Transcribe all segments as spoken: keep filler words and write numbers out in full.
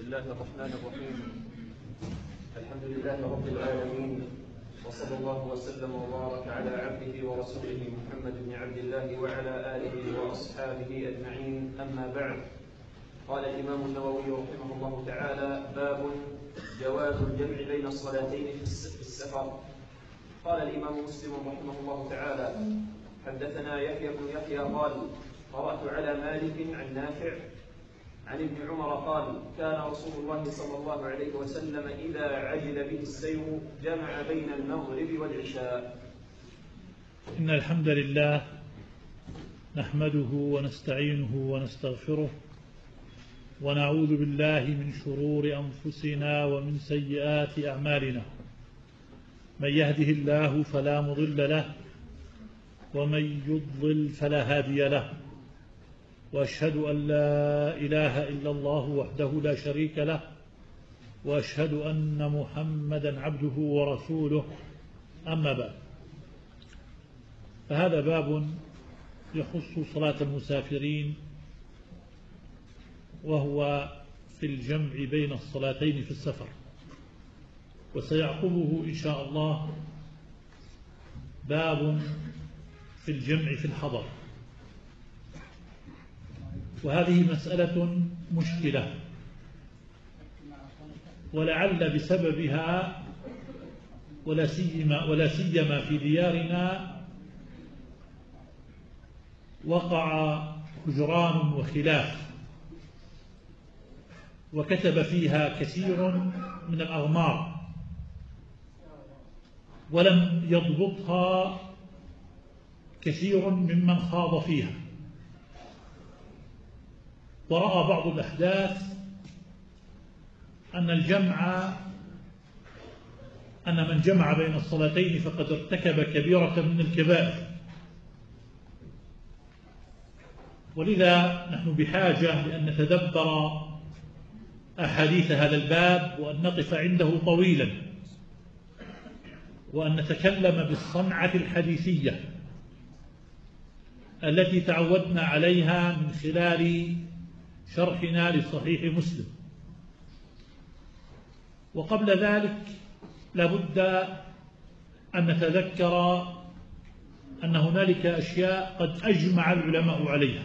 الله الرحمن الرحيم. الحمد لله رب العالمين، وصلى الله وسلم وبارك على عبده ورسوله محمد بن عبد الله وعلى آله وأصحابه أجمعين، أما بعد. قال الإمام النووي رحمه الله تعالى: باب جواز الجمع بين الصلاتين في السفر. قال الإمام مسلم رحمه الله تعالى: حدثنا يحيى بن يحيى قال: قرأت على مالك عن نافع عن ابن عمر قال: كان رسول الله صلى الله عليه وسلم إذا عجل به السير جمع بين المغرب والعشاء. إن الحمد لله نحمده ونستعينه ونستغفره ونعوذ بالله من شرور أنفسنا ومن سيئات أعمالنا. من يهده الله فلا مضل له ومن يضلل فلا هادي له، وأشهد أن لا إله إلا الله وحده لا شريك له، وأشهد أن محمدا عبده ورسوله. أما بعد، فهذا باب يخص صلاة المسافرين، وهو في الجمع بين الصلاتين في السفر، وسيعقبه إن شاء الله باب في الجمع في الحضر. وهذه مسألة مشكلة، ولعل بسببها ولا سيما ولا سيما في ديارنا وقع هجران وخلاف، وكتب فيها كثير من الأغمار، ولم يضبطها كثير ممن خاض فيها، ورأى بعض الأحداث أن الجمع أن من جمع بين الصلاتين فقد ارتكب كبيرة من الكبائر. ولذا نحن بحاجة لأن نتدبر أحاديث هذا الباب، وأن نقف عنده طويلا، وأن نتكلم بالصنعة الحديثية التي تعودنا عليها من خلال شرحنا لصحيح مسلم. وقبل ذلك لابد أن نتذكر أن هنالك أشياء قد أجمع العلماء عليها.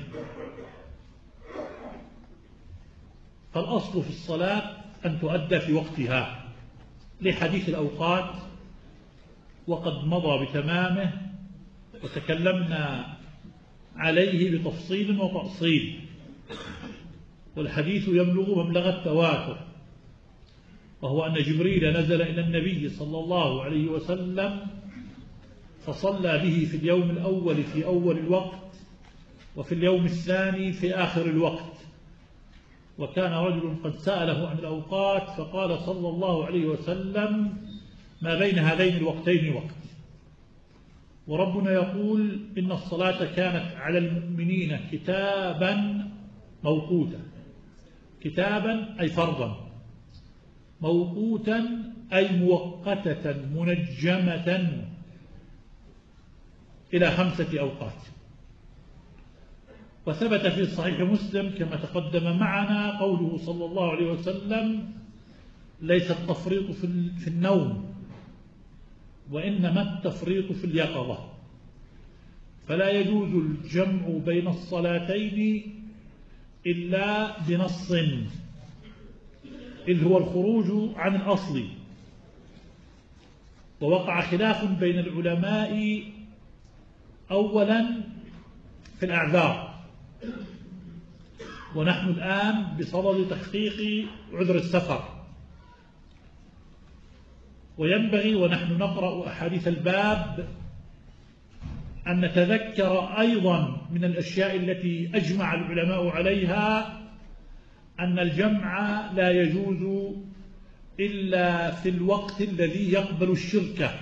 فالأصل في الصلاة أن تؤدى في وقتها لحديث الأوقات، وقد مضى بتمامه وتكلمنا عليه بتفصيل وتأصيل، والحديث يبلغ مبلغ التواتر، وهو أن جبريل نزل إلى النبي صلى الله عليه وسلم فصلى به في اليوم الأول في أول الوقت، وفي اليوم الثاني في آخر الوقت. وكان رجل قد سأله عن الأوقات فقال صلى الله عليه وسلم: ما بين هذين الوقتين وقت. وربنا يقول: إن الصلاة كانت على المؤمنين كتابا موقوتا. كتابا أي فرضا، موقوتا أي مؤقتة منجمة إلى خمسة أوقات. وثبت في صحيح مسلم كما تقدم معنا قوله صلى الله عليه وسلم: ليس التفريط في النوم، وإنما التفريط في اليقظة. فلا يجوز الجمع بين الصلاتين إلا بنص، إذ هو الخروج عن الأصل. ووقع خلاف بين العلماء أولا في الأعذار، ونحن الآن بصدد تحقيق عذر السفر. وينبغي ونحن نقرأ أحاديث الباب أن نتذكر أيضا من الأشياء التي أجمع العلماء عليها أن الجمع لا يجوز إلا في الوقت الذي يقبل الشركة.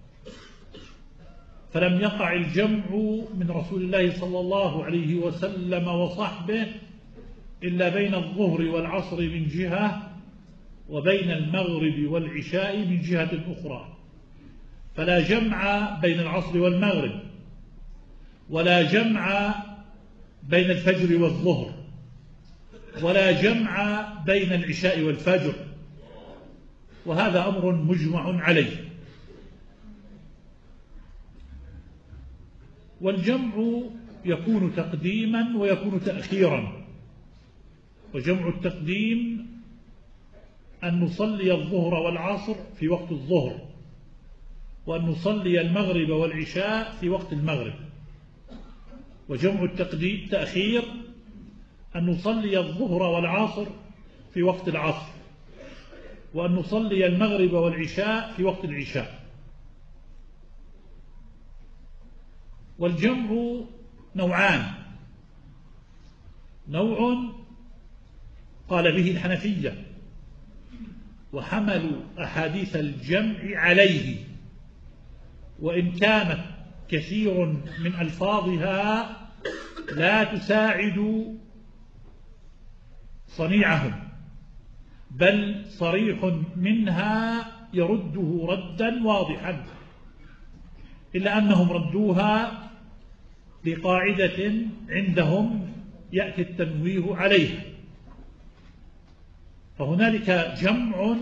فلم يقع الجمع من رسول الله صلى الله عليه وسلم وصحبه إلا بين الظهر والعصر من جهة، وبين المغرب والعشاء من جهة أخرى. فلا جمع بين العصر والمغرب، ولا جمع بين الفجر والظهر، ولا جمع بين العشاء والفجر، وهذا أمر مجمع عليه. والجمع يكون تقديما ويكون تأخيرا. وجمع التقديم أن نصلي الظهر والعصر في وقت الظهر، وأن نصلي المغرب والعشاء في وقت المغرب. وجمع التقديم تأخير أن نصلي الظهر والعصر في وقت العصر، وأن نصلي المغرب والعشاء في وقت العشاء. والجمع نوعان: نوع قال به الحنفية وحملوا أحاديث الجمع عليه، وإن كانت كثير من ألفاظها لا تساعد صنيعهم، بل صريح منها يرده ردا واضحا، إلا أنهم ردوها بقاعدة عندهم يأتي التنويه عليها. فهنالك جمع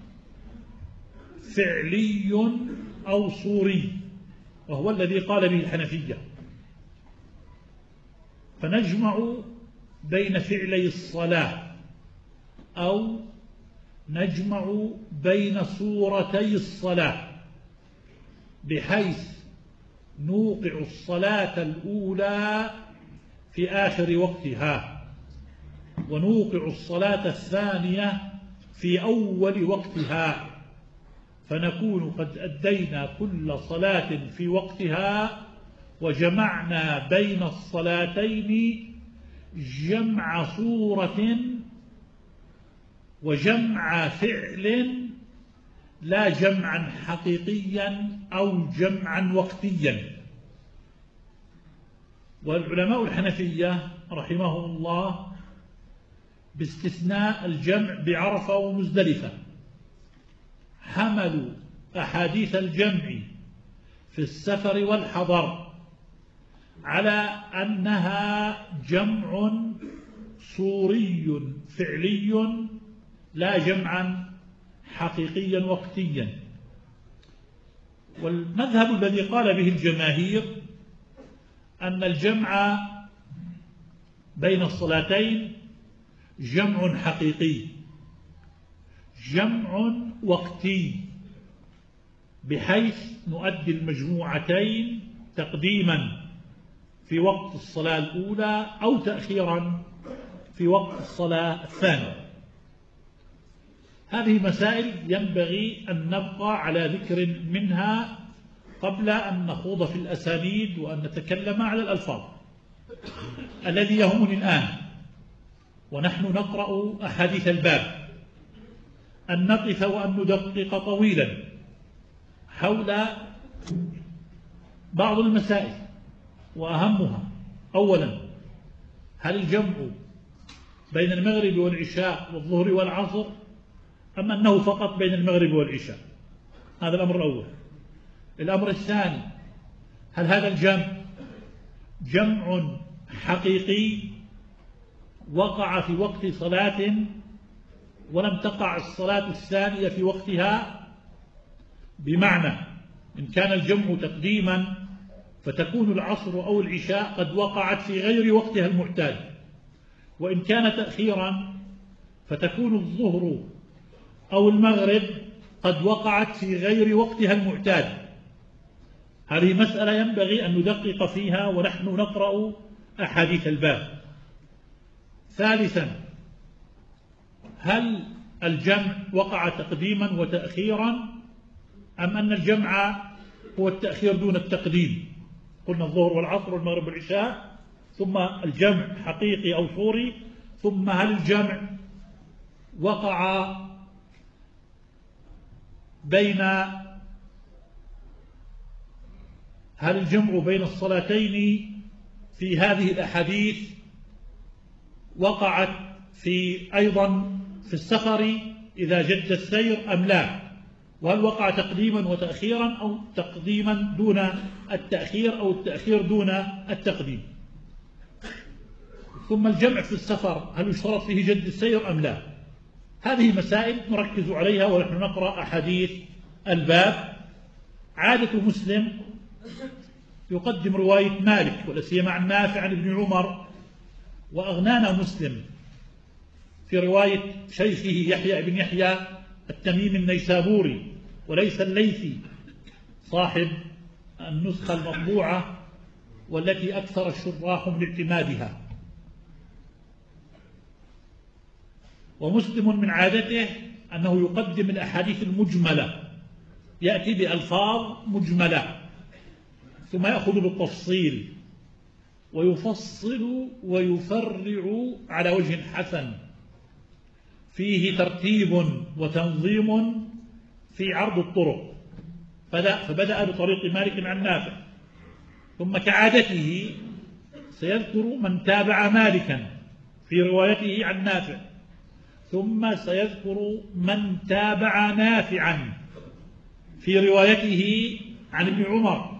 فعلي أو صوري، وهو الذي قال به الحنفية، فنجمع بين فعلي الصلاة أو نجمع بين صورتي الصلاة، بحيث نوقع الصلاة الأولى في آخر وقتها، ونوقع الصلاة الثانية في أول وقتها، فنكون قد أدينا كل صلاة في وقتها، وجمعنا بين الصلاتين جمع صورة وجمع فعل، لا جمعا حقيقيا أو جمعا وقتيا. والعلماء الحنفية رحمهم الله باستثناء الجمع بعرفة ومزدلفة حملوا أحاديث الجمع في السفر والحضر على أنها جمع صوري فعلي لا جمعا حقيقيا وقتيا. والمذهب الذي قال به الجماهير أن الجمع بين الصلاتين جمع حقيقي، جمع وقتي، بحيث نؤدي المجموعتين تقديما في وقت الصلاة الأولى أو تأخيرا في وقت الصلاة الثانية. هذه مسائل ينبغي أن نبقى على ذكر منها قبل أن نخوض في الأسانيد وأن نتكلم على الألفاظ. الذي يهمني الآن ونحن نقرأ أحاديث الباب أن نقف وأن ندقق طويلا حول بعض المسائل، وأهمها: أولا، هل الجمع بين المغرب والعشاء والظهر والعصر، أم أنه فقط بين المغرب والعشاء؟ هذا الأمر الأول. الأمر الثاني: هل هذا الجمع جمع حقيقي وقع في وقت صلاة ولم تقع الصلاة الثانية في وقتها؟ بمعنى إن كان الجمع تقديما فتكون العصر أو العشاء قد وقعت في غير وقتها المعتاد، وإن كان تأخيرا فتكون الظهر أو المغرب قد وقعت في غير وقتها المعتاد. هذه مسألة ينبغي أن ندقق فيها ونحن نقرأ أحاديث الباب. ثالثا: هل الجمع وقع تقديما وتأخيرا، أم أن الجمع هو التأخير دون التقديم؟ قلنا الظهر والعصر والمغرب والعشاء، ثم الجمع حقيقي أو صوري، ثم هل الجمع وقع بين هل الجمع بين الصلاتين في هذه الأحاديث وقعت في أيضا في السفر إذا جد السير أم لا؟ وهل وقع تقديما وتأخيرا أو تقديما دون التأخير أو التأخير دون التقديم؟ ثم الجمع في السفر هل يشترط فيه جد السير أم لا؟ هذه مسائل نركز عليها ونحن نقرأ أحاديث الباب. عادة مسلم يقدم رواية مالك ولا سيما عن نافع عن ابن عمر، وأغنانا مسلم في رواية شيخه يحيى بن يحيى التميمي النيسابوري وليس الليثي صاحب النسخة المطبوعة والتي أكثر الشراح من اعتمادها. ومسلم من عادته أنه يقدم الأحاديث المجملة، يأتي بألفاظ مجملة ثم يأخذ بالتفصيل ويفصل ويفرع على وجه حسن فيه ترتيب وتنظيم في عرض الطرق. فبدأ بطريق مالك عن نافع، ثم كعادته سيذكر من تابع مالكا في روايته عن نافع، ثم سيذكر من تابع نافعا في روايته عن ابن عمر،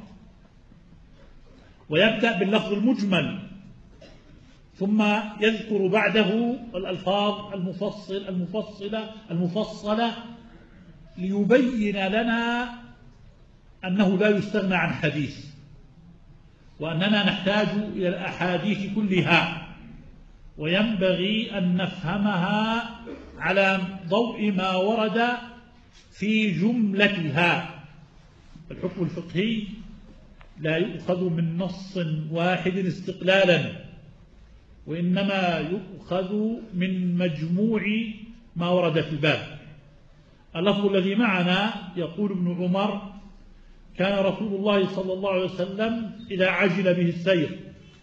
ويبدأ باللفظ المجمل ثم يذكر بعده الألفاظ المفصل المفصلة المفصلة ليبين لنا أنه لا يستغنى عن حديث، وأننا نحتاج إلى الأحاديث كلها، وينبغي أن نفهمها على ضوء ما ورد في جملتها. الحكم الفقهي لا يؤخذ من نص واحد استقلالا، وإنما يؤخذ من مجموع ما ورد في الباب. اللفظ الذي معنا يقول ابن عمر: كان رسول الله صلى الله عليه وسلم إذا عجل به السير.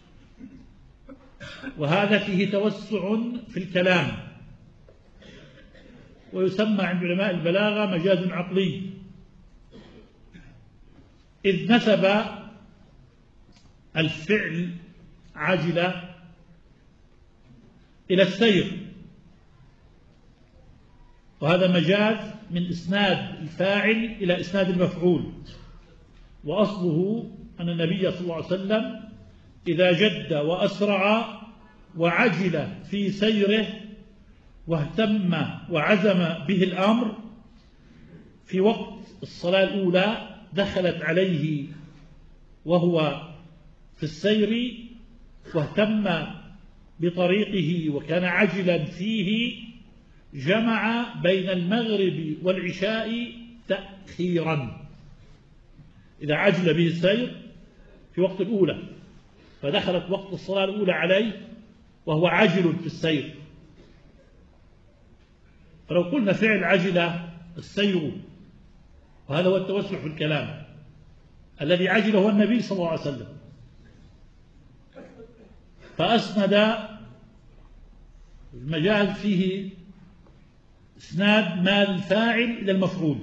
وهذا فيه توسع في الكلام، ويسمى عند علماء البلاغة مجاز عقلي، إذ نسب الفعل عجل إلى السير، وهذا مجاز من إسناد الفاعل إلى إسناد المفعول. وأصله أن النبي صلى الله عليه وسلم إذا جد وأسرع وعجل في سيره واهتم وعزم به الأمر في وقت الصلاة الأولى دخلت عليه وهو في السير واهتم بطريقه وكان عجلا فيه، جمع بين المغرب والعشاء تأخيرا. إذا عجل به السير في وقت الأولى فدخلت وقت الصلاة الأولى عليه وهو عجل في السير، فلو قلنا فعل عجل السير، وهذا هو التوسع في الكلام، الذي عجل هو النبي صلى الله عليه وسلم، فأسند المجاز فيه إسناد ما الفاعل إلى المفعول.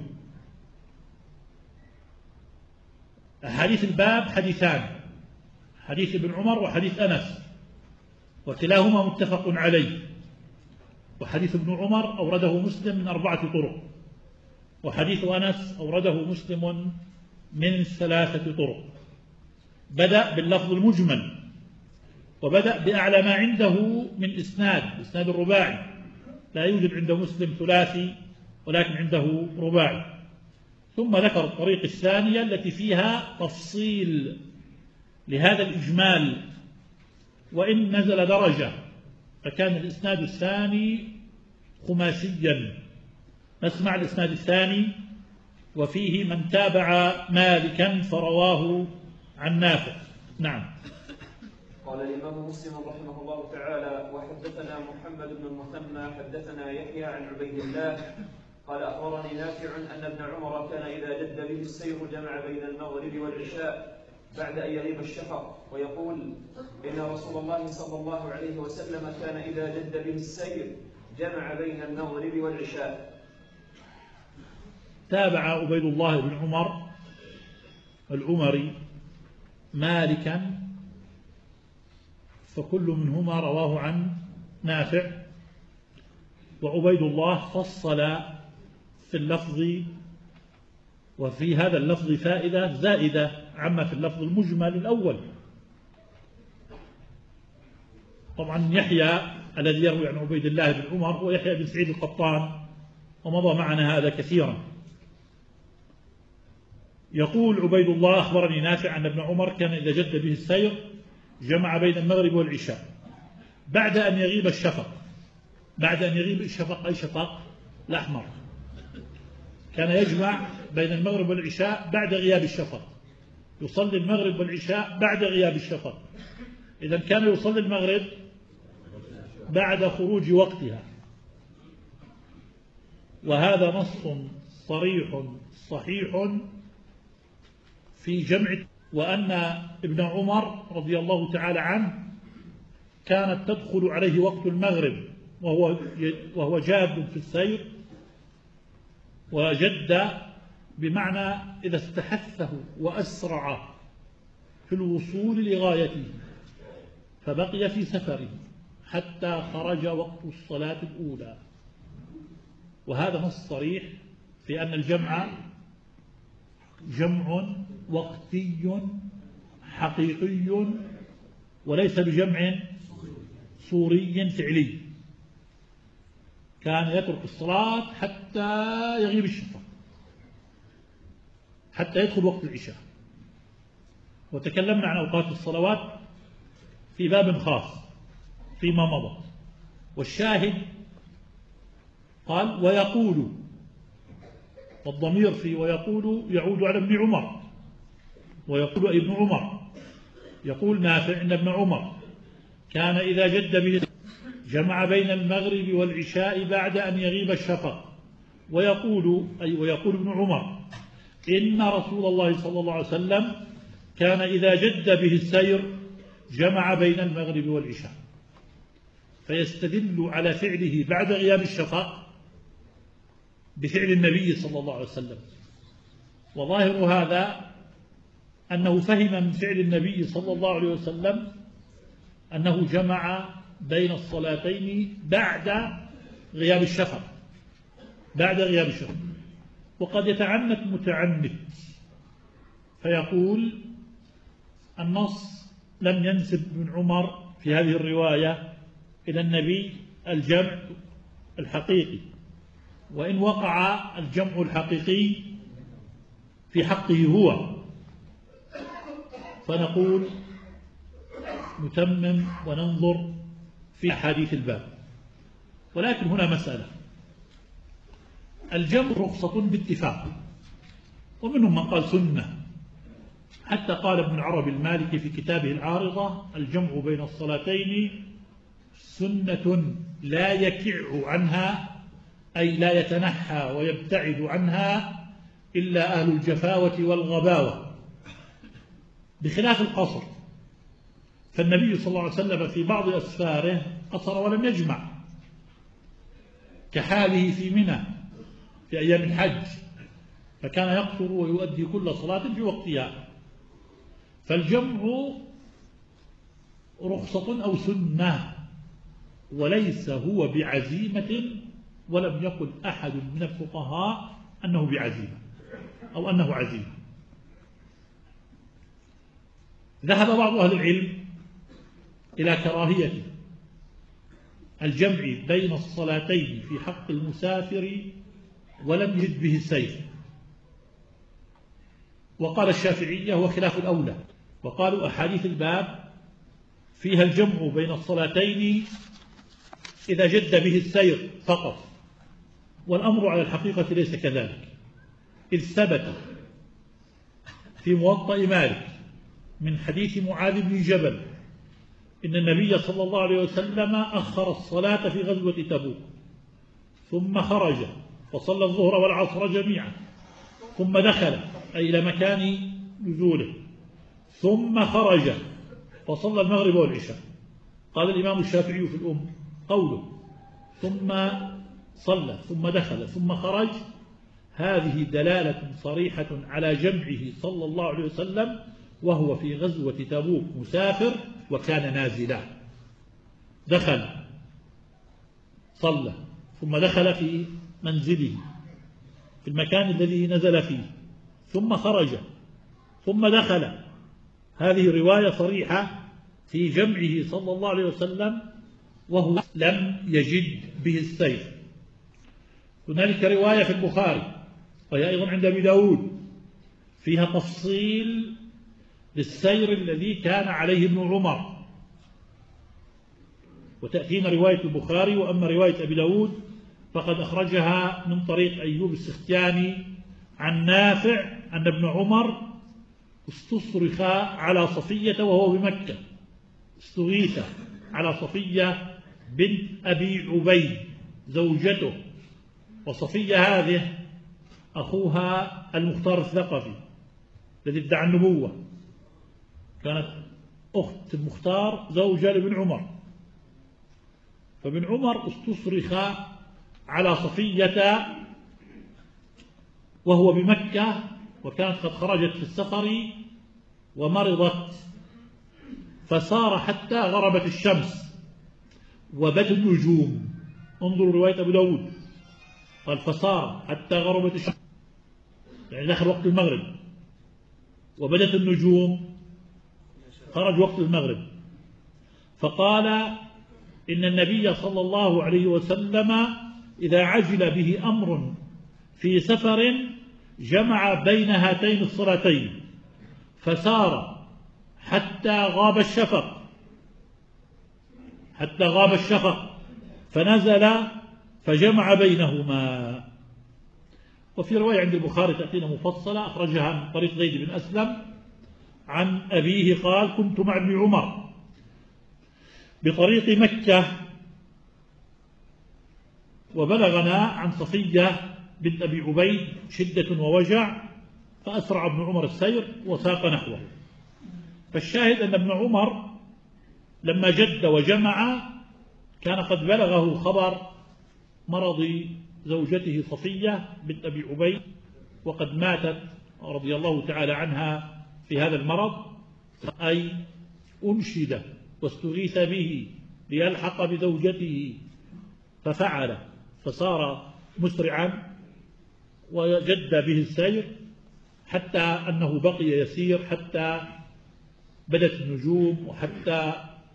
حديث الباب حديثان: حديث ابن عمر وحديث أنس، وكلاهما متفق عليه. وحديث ابن عمر أورده مسلم من أربعة طرق، وحديث أنس أورده مسلم من ثلاثة طرق. بدأ باللفظ المجمل، وبدأ بأعلى ما عنده من إسناد إسناد الرباعي، لا يوجد عند مسلم ثلاثي ولكن عنده رباعي. ثم ذكر الطريق الثانية التي فيها تفصيل لهذا الإجمال وإن نزل درجة، فكان الإسناد الثاني خماسيا. نسمع الإسناد الثاني: وفيه من تابع مالكا فرواه عن نافع. نعم. قال الإمام مسلم رحمه الله تعالى: وحدثنا محمد بن المثنى حدثنا يحيى عن عبيد الله قال أخبرني نافع أن ابن عمر كان إذا جد به السير جمع بين المغرب والعشاء بعد أن يغيب الشفق، ويقول: إن رسول الله صلى الله عليه وسلم كان إذا جد به السير جمع بين المغرب والعشاء. تابع عبيد الله بن عمر العمري مالكا، فكل منهما رواه عن نافع. وعبيد الله فصل في اللفظ، وفي هذا اللفظ فائدة زائدة عما في اللفظ المجمل الأول. طبعا يحيى الذي يروي عن عبيد الله بن عمر هو يحيى بن سعيد القطان، ومضى معنا هذا كثيرا. يقول عبيد الله: أخبرني نافع أن ابن عمر كان إذا جد به السير جمع بين المغرب والعشاء بعد أن يغيب الشفق. بعد أن يغيب الشفق، أي شفق؟ الأحمر. كان يجمع بين المغرب والعشاء بعد غياب الشفق، يصلي المغرب والعشاء بعد غياب الشفق. إذا كان يصلي المغرب بعد خروج وقتها، وهذا نص صريح صحيح في جمع. وأن ابن عمر رضي الله تعالى عنه كانت تدخل عليه وقت المغرب وهو وهو جاد في السير، وجد بمعنى إذا استحثه وأسرع في الوصول لغايته، فبقي في سفره حتى خرج وقت الصلاة الأولى. وهذا نص صريح في أن الجمع جمع وقتي حقيقي، وليس بجمع صوري فعلي. كان يترك الصلاة حتى يغيب الشفق، حتى يدخل وقت العشاء. وتكلمنا عن أوقات الصلوات في باب خاص فيما مضى. والشاهد قال: ويقول، والضمير في ويقول يعود على ابن عمر. ويقول أي ابن عمر. يقول نافع إن ابن عمر كان إذا جد به جمع بين المغرب والعشاء بعد أن يغيب الشفق. ويقول أي ويقول ابن عمر إن رسول الله صلى الله عليه وسلم كان إذا جد به السير جمع بين المغرب والعشاء. فيستدل على فعله بعد غياب الشفق بفعل النبي صلى الله عليه وسلم. وظاهر هذا أنه فهم من فعل النبي صلى الله عليه وسلم أنه جمع بين الصلاتين بعد غياب الشفق، بعد غياب الشفق. وقد يتعنت متعنت فيقول: النص لم ينسب ابن عمر في هذه الرواية إلى النبي الجمع الحقيقي، وإن وقع الجمع الحقيقي في حقه هو، فنقول نتمم وننظر في حديث الباب. ولكن هنا مسألة: الجمع رخصة باتفاق، ومنهم من قال سنة، حتى قال ابن العربي المالكي في كتابه العارضة: الجمع بين الصلاتين سنة لا يكع عنها، أي لا يتنحى ويبتعد عنها إلا أهل الجفاوة والغباوة، بخلاف القصر. فالنبي صلى الله عليه وسلم في بعض أسفاره قصر ولم يجمع، كحاله في منى في أيام الحج، فكان يقصر ويؤدي كل صلاة في وقتها. فالجمع رخصة أو سنة، وليس هو بعزيمة، ولم يقل أحد من الفقهاء أنه بعزيمة أو أنه عزيمة. ذهب بعض أهل العلم إلى كراهية الجمع بين الصلاتين في حق المسافر ولم يجد به السير، وقال الشافعية هو خلاف الأولى، وقالوا أحاديث الباب فيها الجمع بين الصلاتين إذا جد به السير فقط، والأمر على الحقيقة ليس كذلك، إذ ثبت في موطأ مالك من حديث معاذ بن جبل إن النبي صلى الله عليه وسلم أخر الصلاة في غزوة تبوك، ثم خرج فصلى الظهر والعصر جميعا، ثم دخل أي إلى مكان نزوله، ثم خرج فصلى المغرب والعشاء. قال الإمام الشافعي في الأم: قوله ثم صلى ثم دخل ثم خرج هذه دلالة صريحة على جمعه صلى الله عليه وسلم وهو في غزوة تبوك مسافر وكان نازلا. دخل صلى ثم دخل في منزله في المكان الذي نزل فيه، ثم خرج ثم دخل. هذه رواية صريحة في جمعه صلى الله عليه وسلم وهو لم يجد به السير. هنالك رواية في البخاري وهي أيضا عند أبي داود فيها تفصيل للسير الذي كان عليه ابن عمر، وتأتينا رواية البخاري. وأما رواية أبي داود فقد أخرجها من طريق أيوب السختياني عن نافع أن ابن عمر استصرخ على صفية وهو بمكة، استغيث على صفية بنت أبي عبيد زوجته، وصفية هذه أخوها المختار الثقفي الذي ادعى النبوة، كانت أخت المختار زوجة لابن عمر. فابن عمر استصرخ على صفية وهو بمكة، وكانت قد خرجت في السفر ومرضت، فسار حتى غربت الشمس وبدت النجوم. انظروا رواية أبو داود، قال فسار حتى غربت الشمس، يعني دخل وقت المغرب، وبدت النجوم، خرج وقت المغرب. فقال إن النبي صلى الله عليه وسلم إذا عجل به أمر في سفر جمع بين هاتين الصلاتين، فسار حتى غاب الشفق حتى غاب الشفق فنزل فجمع بينهما. وفي رواية عند البخاري تأتينا مفصلة أخرجها من طريق زيد بن أسلم عن أبيه قال كنت مع ابن عمر بطريق مكة وبلغنا عن صفية بنت أبي عبيد شدة ووجع، فأسرع ابن عمر السير وساق نحوه. فالشاهد أن ابن عمر لما جد وجمع كان قد بلغه خبر مرض زوجته صفية بنت أبي عبيد، وقد ماتت رضي الله تعالى عنها في هذا المرض، أي أنشد واستغيث به ليلحق بزوجته، ففعل، فصار مسرعا وجد به السير حتى أنه بقي يسير حتى بدت النجوم وحتى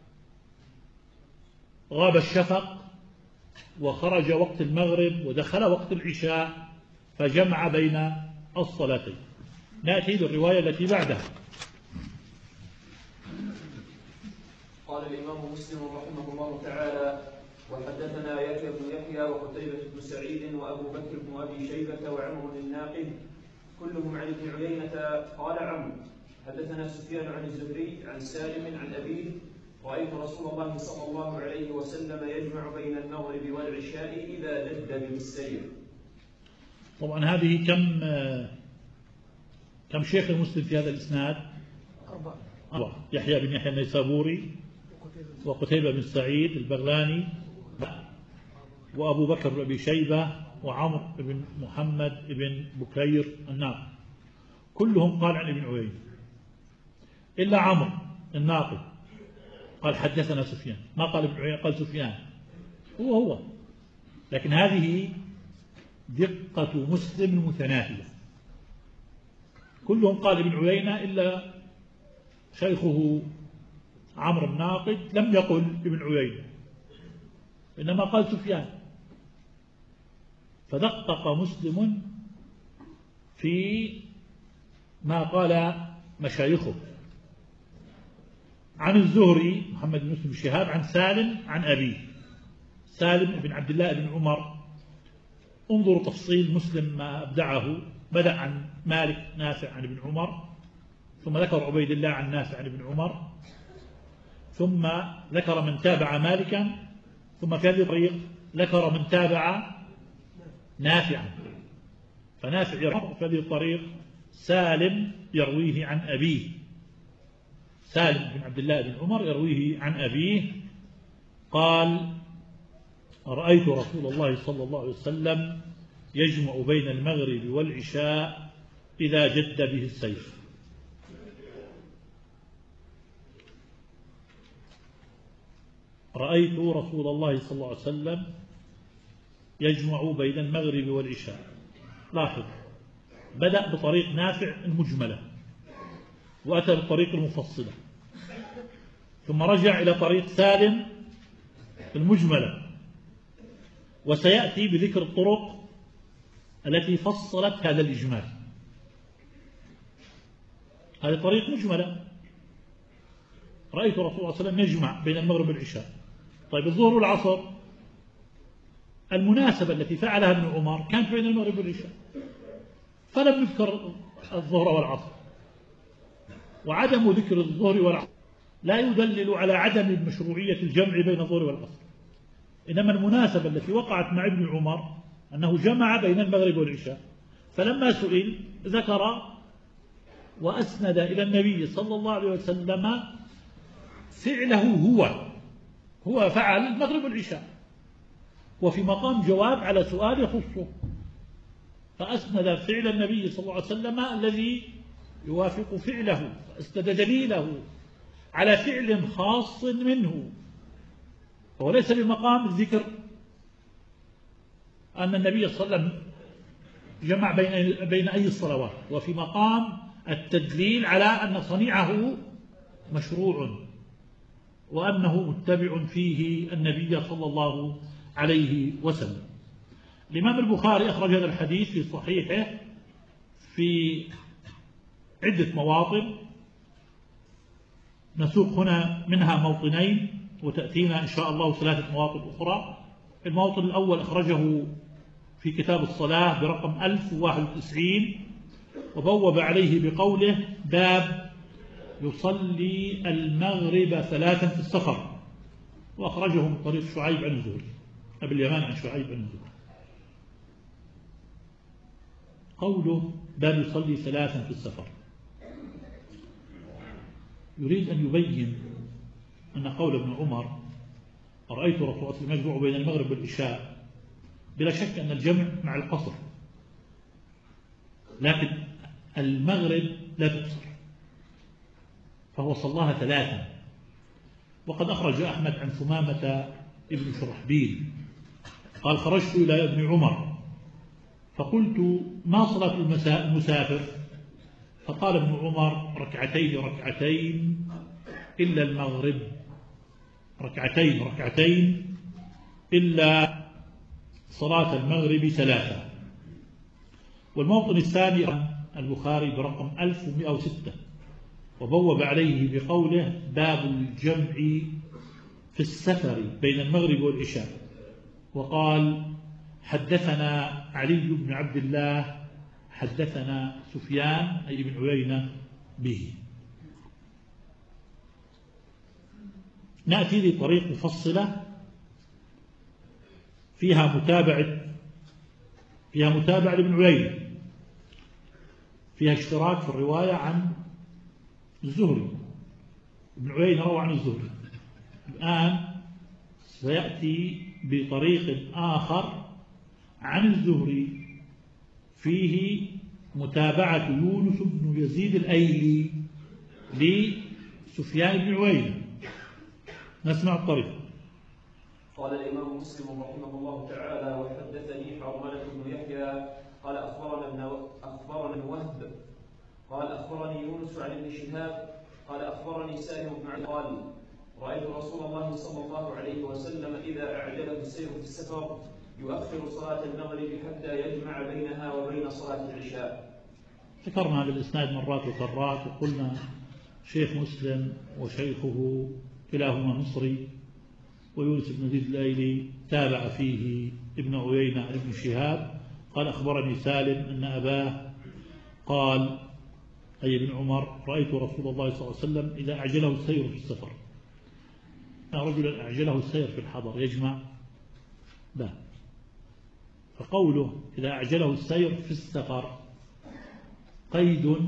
غاب الشفق وخرج وقت المغرب ودخل وقت العشاء، فجمع بين الصلاتين. نأتي للرواية التي بعدها. قال الإمام مسلم رحمه الله تعالى: وحدثنا يحيى بن يحيى وقتيبة بن سعيد وأبو بكر بن أبي شيبة وعمر الناقد كلهم عن ابن عيينة. قال عمرو: حدثنا سفيان عن الزهري عن سالم عن أبيه: رأيت رسول الله صلى الله عليه وسلم يجمع بين المغرب والعشاء إذا جد به السير. طبعا هذه كم كم شيخ المسلم في هذا الإسناد؟ أربعة. يحيى بن يحيى النيسابوري وقتيبة بن سعيد البغلاني وأبو بكر بن أبي شيبة وعمر بن محمد بن بكير الناقد، كلهم قال عن ابن عيينة إلا عمرو الناقد قال حدثنا سفيان، ما قال ابن عيينة، قال سفيان هو هو. لكن هذه دقة مسلم المتناهية، كلهم قال ابن عيينة إلا شيخه عمرو الناقد لم يقل ابن عيينة، إنما قال سفيان. فدقق مسلم في ما قال مشايخه. عن الزهري محمد بن مسلم الشهاب عن سالم عن أبيه سالم بن عبد الله بن عمر. انظروا تفصيل مسلم ما أبدعه، بدأ عن مالك نافع عن ابن عمر، ثم ذكر عبيد الله عن نافع عن ابن عمر، ثم ذكر من تابع مالكا، ثم في هذه الطريق ذكر من تابع نافعا، فنافع يروي في هذه الطريق سالم يرويه عن أبيه، سالم بن عبد الله بن عمر يرويه عن أبيه قال: رأيت رسول الله صلى الله عليه وسلم يجمع بين المغرب والعشاء إذا جد به السير. رأيت رسول الله صلى الله عليه وسلم يجمع بين المغرب والعشاء. لاحظ، بدأ بطريق نافع المجملة وأتى بالطريق المفصلة، ثم رجع إلى طريق سالم المجملة، وسيأتي بذكر الطرق التي فصلت هذا الإجمال. هذه طريق مجملة، رأيت رسول الله صلى الله عليه وسلم يجمع بين المغرب والعشاء. طيب الظهر والعصر، المناسبة التي فعلها ابن عمر كانت بين المغرب والعشاء، فلم يذكر الظهر والعصر. وعدم ذكر الظهر والعصر لا يدلل على عدم مشروعية الجمع بين الظهر والعصر، إنما المناسبة التي وقعت مع ابن عمر أنه جمع بين المغرب والعشاء، فلما سئل ذكر وأسند إلى النبي صلى الله عليه وسلم فعله هو هو فعل المغرب والعشاء، وفي مقام جواب على سؤال يخصه، فأسند فعل النبي صلى الله عليه وسلم الذي يوافق فعله، فأسند دليله على فعل خاص منه، وهو ليس بمقام الذكر أن النبي صلى الله عليه وسلم جمع بين بين أي الصلوات، وفي مقام التدليل على أن صنيعه مشروع وأنه متبع فيه النبي صلى الله عليه وسلم. الإمام البخاري أخرج هذا الحديث في صحيحه في عدة مواطن، نسوق هنا منها موطنين وتأتينا إن شاء الله ثلاثة مواطن أخرى. الموطن الأول أخرجه في كتاب الصلاة برقم ألف وواحد وتسعين، وبوب عليه بقوله: باب يصلي المغرب ثلاثا في السفر، وأخرجه من طريق شعيب عن الزهري، أبي اليمان عن شعيب عن الزهري. قوله باب يصلي ثلاثا في السفر يريد أن يبين أن قول ابن عمر رأيت رسول الله صلى الله عليه وسلم يجمع بين المغرب والعشاء بلا شك أن الجمع مع القصر، لكن المغرب لا تقصر، فهو صلاها ثلاثا. وقد أخرج أحمد عن ثمامة ابن شرحبيل قال: خرجت إلى ابن عمر فقلت: ما صلاة المسافر؟ فقال ابن عمر: ركعتين ركعتين إلا المغرب، ركعتين ركعتين إلا صلاة المغرب ثلاثة. والموطن الثاني البخاري برقم ألف ومئة وستة، وبوب عليه بقوله: باب الجمع في السفر بين المغرب والعشاء. وقال: حدثنا علي بن عبد الله حدثنا سفيان أي بن عيينة به. نأتي لطريق مفصلة فيها متابعة فيها متابعة لابن عيينة، فيها اشتراك في الرواية عن الزهري، ابن عيينة روى عن الزهري. الآن سيأتي بطريق آخر عن الزهري فيه متابعة يونس بن يزيد الأيلي لسفيان بن عيينة. نسمع الطريق. قال الإمام مسلم رحمه الله تعالى: وحدثني حرملة بن يحيى قال أخبرنا ابن أخبرنا ابن وهب قال أخبرني يونس عن ابن شهاب قال أخبرني سالم بن عبد قال: رأيت رسول الله صلى الله عليه وسلم إذا أعجله السير في السفر يؤخر صلاة المغرب حتى يجمع بينها وبين صلاة العشاء. ذكرنا هذا الإسناد مرات وكرات، وقلنا شيخ مسلم وشيخه كلاهما مصري، ويونس بن يزيد الأيلي تابع فيه ابن عيينة عن ابن شهاب قال: أخبرني سالم أن أباه قال أي ابن عمر: رأيت رسول الله صلى الله عليه وسلم إذا أعجله السير في السفر. رجلا أعجله السير في الحضر يجمع؟ لا. فقوله إذا أعجله السير في السفر قيد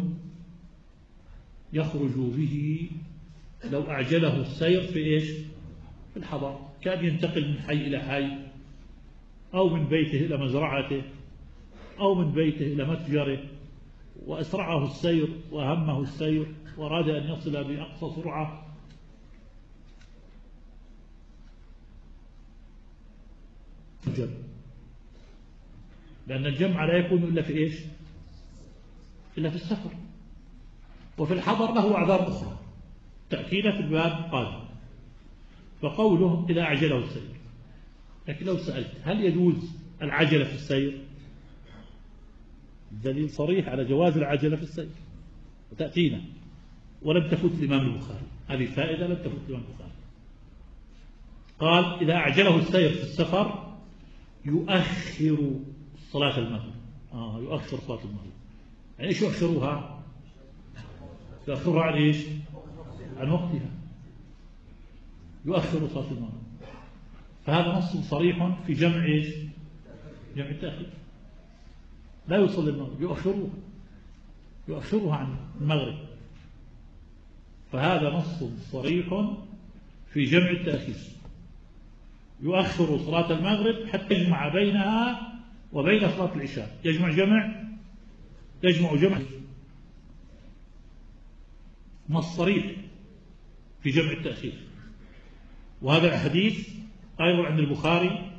يخرج به لو أعجله السير في إيش؟ في الحضر، كان ينتقل من حي إلى حي، أو من بيته إلى مزرعته، أو من بيته إلى متجره، وأسرعه السير وأهمه السير وأراد أن يصل بأقصى سرعة، لأن الجمع لا يكون إلا في إيش؟ إلا في السفر، وفي الحضر له أعذار أخرى تأتينا في الباب قادم. فقوله إذا أعجله السير لكن لو سألت هل يجوز العجلة في السير؟ دليل صريح على جواز العجلة في السير وتأتينا، ولم تفوت الإمام البخاري، هذه فائدة لم تفوت الإمام البخاري. قال إذا أعجله السير في السفر يؤخر صلاة المغرب. آه يؤخر صلاة المغرب، يعني إيش يؤخرها؟ يؤخرها عن إيش؟ عن وقتها، يؤخر صلاة المغرب. فهذا نص صريح في جمع إيش؟ جمع التأخير. لا يصلي المغرب، يؤخرها يؤخرها عن المغرب. فهذا نص صريح في جمع التأخير، يؤخر صلاة المغرب حتى يجمع بينها وبين صلاة العشاء. يجمع جمع يجمع جمع نص صريح في جمع التأخير. وهذا الحديث أيضا عند البخاري،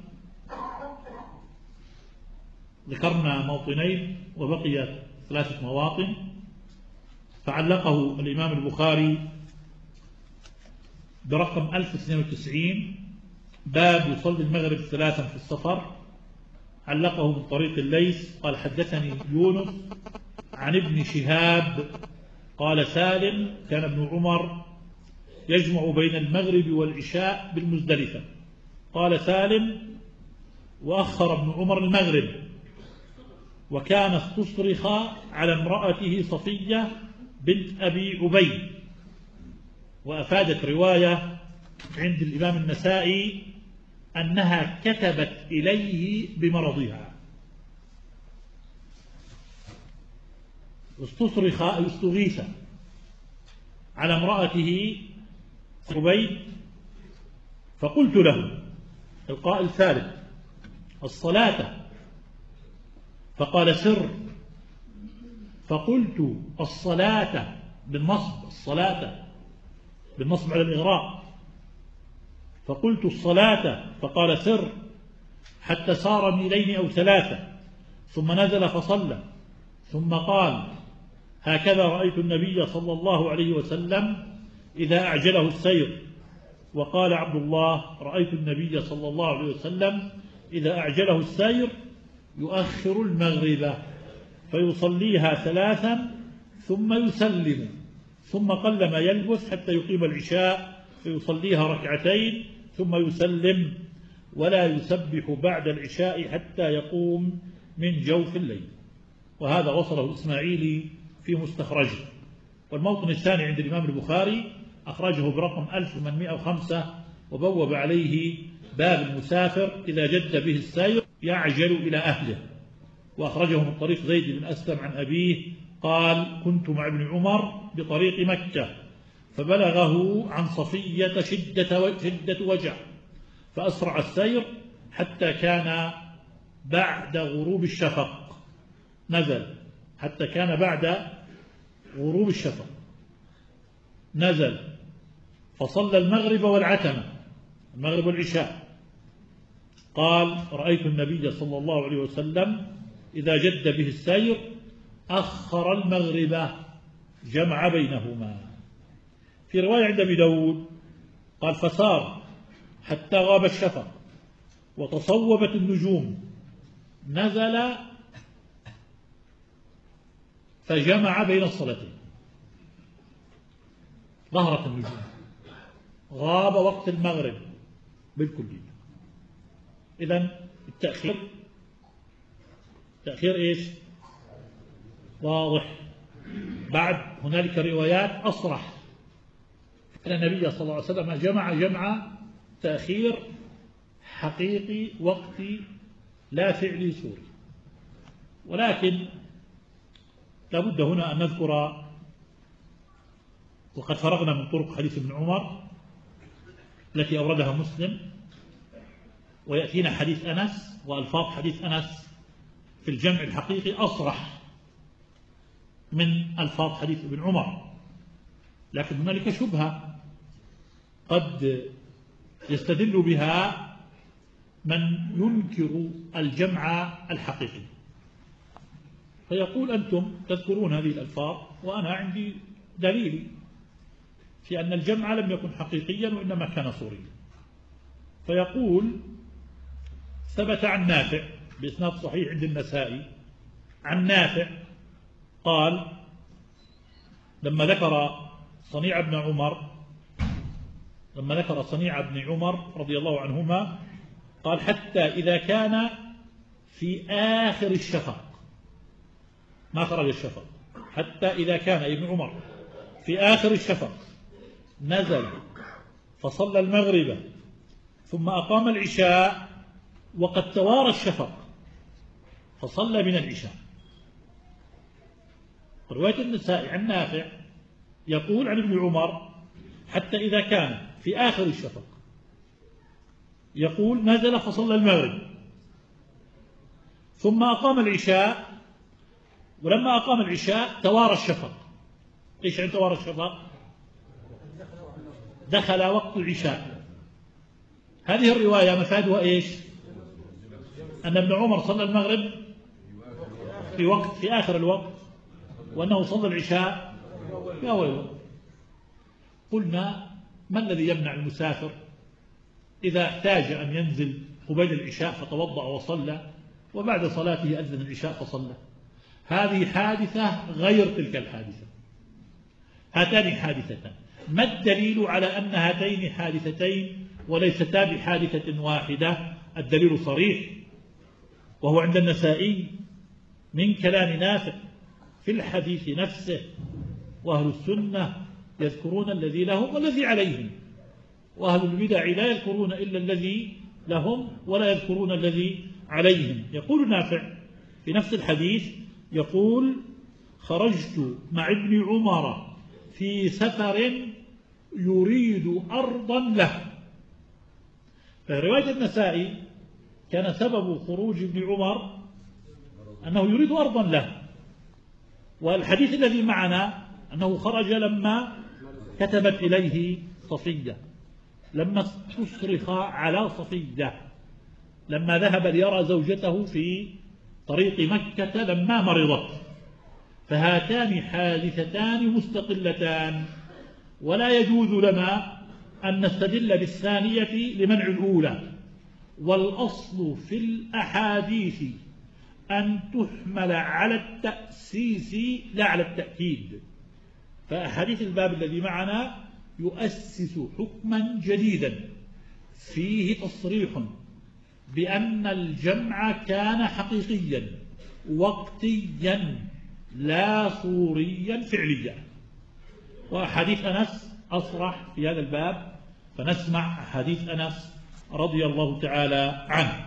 ذكرنا موطنين وبقي ثلاثة مواطن، فعلقه الإمام البخاري برقم ألف واثنين وتسعين، باب يصلي المغرب ثلاثا في السفر. علقه من طريق الليث قال حدثني يونس عن ابن شهاب قال سالم كان ابن عمر يجمع بين المغرب والعشاء بالمزدلفة. قال سالم وأخر ابن عمر المغرب، وكان استصرخ على امرأته صفية بنت أبي عبيد. وأفادت رواية عند الإمام النسائي أنها كتبت إليه بمرضها. استصرخ أي استغيث على امرأته عبيد. فقلت له القائل الثالث الصلاة، فقال سر. فقلت الصلاة بالنصب، الصلاة بالنصب على الإغراء. فقلت الصلاة فقال سر حتى سار ميلين أو ثلاثة ثم نزل فصلى، ثم قال هكذا رأيت النبي صلى الله عليه وسلم إذا أعجله السير. وقال عبد الله رأيت النبي صلى الله عليه وسلم إذا أعجله السير يؤخر المغرب فيصليها ثلاثا ثم يسلم، ثم قل ما يلبث حتى يقيم العشاء فيصليها ركعتين ثم يسلم، ولا يسبح بعد العشاء حتى يقوم من جوف الليل. وهذا وصله الإسماعيلي في مستخرجه. والموطن الثاني عند الإمام البخاري أخرجه برقم ألف وثمانمائة وخمسة وبوب عليه باب المسافر إذا جد به السير يعجل إلى أهله. وأخرجه من طريق زيد بن أسلم عن أبيه قال كنت مع ابن عمر بطريق مكة فبلغه عن صفية شدة, شدة وجع فأسرع السير حتى كان بعد غروب الشفق، نزل حتى كان بعد غروب الشفق نزل فصلى المغرب والعتمة، المغرب والعشاء. قال رأيت النبي صلى الله عليه وسلم إذا جد به السير أخر المغرب جمع بينهما. في رواية عند أبي داود قال فسار حتى غاب الشفق وتصوبت النجوم، نزل فجمع بين الصلاتين. ظهرت النجوم، غاب وقت المغرب بالكلية. إذن التأخير تأخير إيش؟ واضح. بعد هنالك روايات أصرح أن النبي صلى الله عليه وسلم جمع جمع تأخير حقيقي وقتي لا فعلي سوري. ولكن لابد هنا أن نذكر، وقد فرغنا من طرق حديث ابن عمر التي أوردها مسلم، ويأتينا حديث أنس وألفاظ حديث أنس في الجمع الحقيقي أصرح من ألفاظ حديث ابن عمر. لكن هنالك شبهة قد يستدل بها من ينكر الجمع الحقيقي، فيقول أنتم تذكرون هذه الألفاظ وأنا عندي دليل في أن الجمع لم يكن حقيقيا وإنما كان صوريا. فيقول ثبت عن نافع بإسناد صحيح عند النسائي عن نافع قال لما ذكر صنيع ابن عمر لما ذكر صنيع ابن عمر رضي الله عنهما قال حتى إذا كان في آخر الشفق، ما خرج الشفق، حتى إذا كان ابن عمر في آخر الشفق نزل فصلى المغرب ثم أقام العشاء وقد توارى الشفق فصلى من العشاء. رواية النسائي عن نافع يقول عن ابن عمر حتى إذا كان في آخر الشفق يقول نزل فصلى المغرب ثم أقام العشاء، ولما أقام العشاء توارى الشفق. إيش يعني توارى الشفق؟ دخل وقت العشاء. هذه الرواية مفادها إيش؟ أن ابن عمر صلى المغرب في وقت في آخر الوقت وأنه صلى العشاء في أول الوقت. قلنا ما الذي يمنع المسافر إذا احتاج أن ينزل قبيل العشاء فتوضأ وصلى وبعد صلاته أذن العشاء فصلى؟ هذه حادثة غير تلك الحادثة. هاتان حادثتان. ما الدليل على أن هاتين حادثتين وليستا بحادثة واحدة؟ الدليل صريح وهو عند النسائي من كلام نافع في الحديث نفسه، وأهل السنة يذكرون الذي لهم والذي عليهم، وأهل البدع لا يذكرون إلا الذي لهم ولا يذكرون الذي عليهم. يقول نافع في نفس الحديث يقول خرجت مع ابن عمر في سفر يريد أرضا له. في رواية النسائي كان سبب خروج ابن عمر أنه يريد أرضا له، والحديث الذي معنا أنه خرج لما كتبت إليه صفية، لما استصرخ على صفية، لما ذهب ليرى زوجته في طريق مكة لما مرضت. فهاتان حادثتان مستقلتان، ولا يجوز لنا أن نستدل بالثانية لمنع الأولى. والأصل في الأحاديث أن تحمل على التأسيس لا على التأكيد. فأحاديث الباب الذي معنا يؤسس حكما جديدا فيه تصريح بأن الجمع كان حقيقيا وقتيا لا صوريا فعليا. وحديث أنس أصرح في هذا الباب، فنسمع حديث أنس رضي الله تعالى عنه.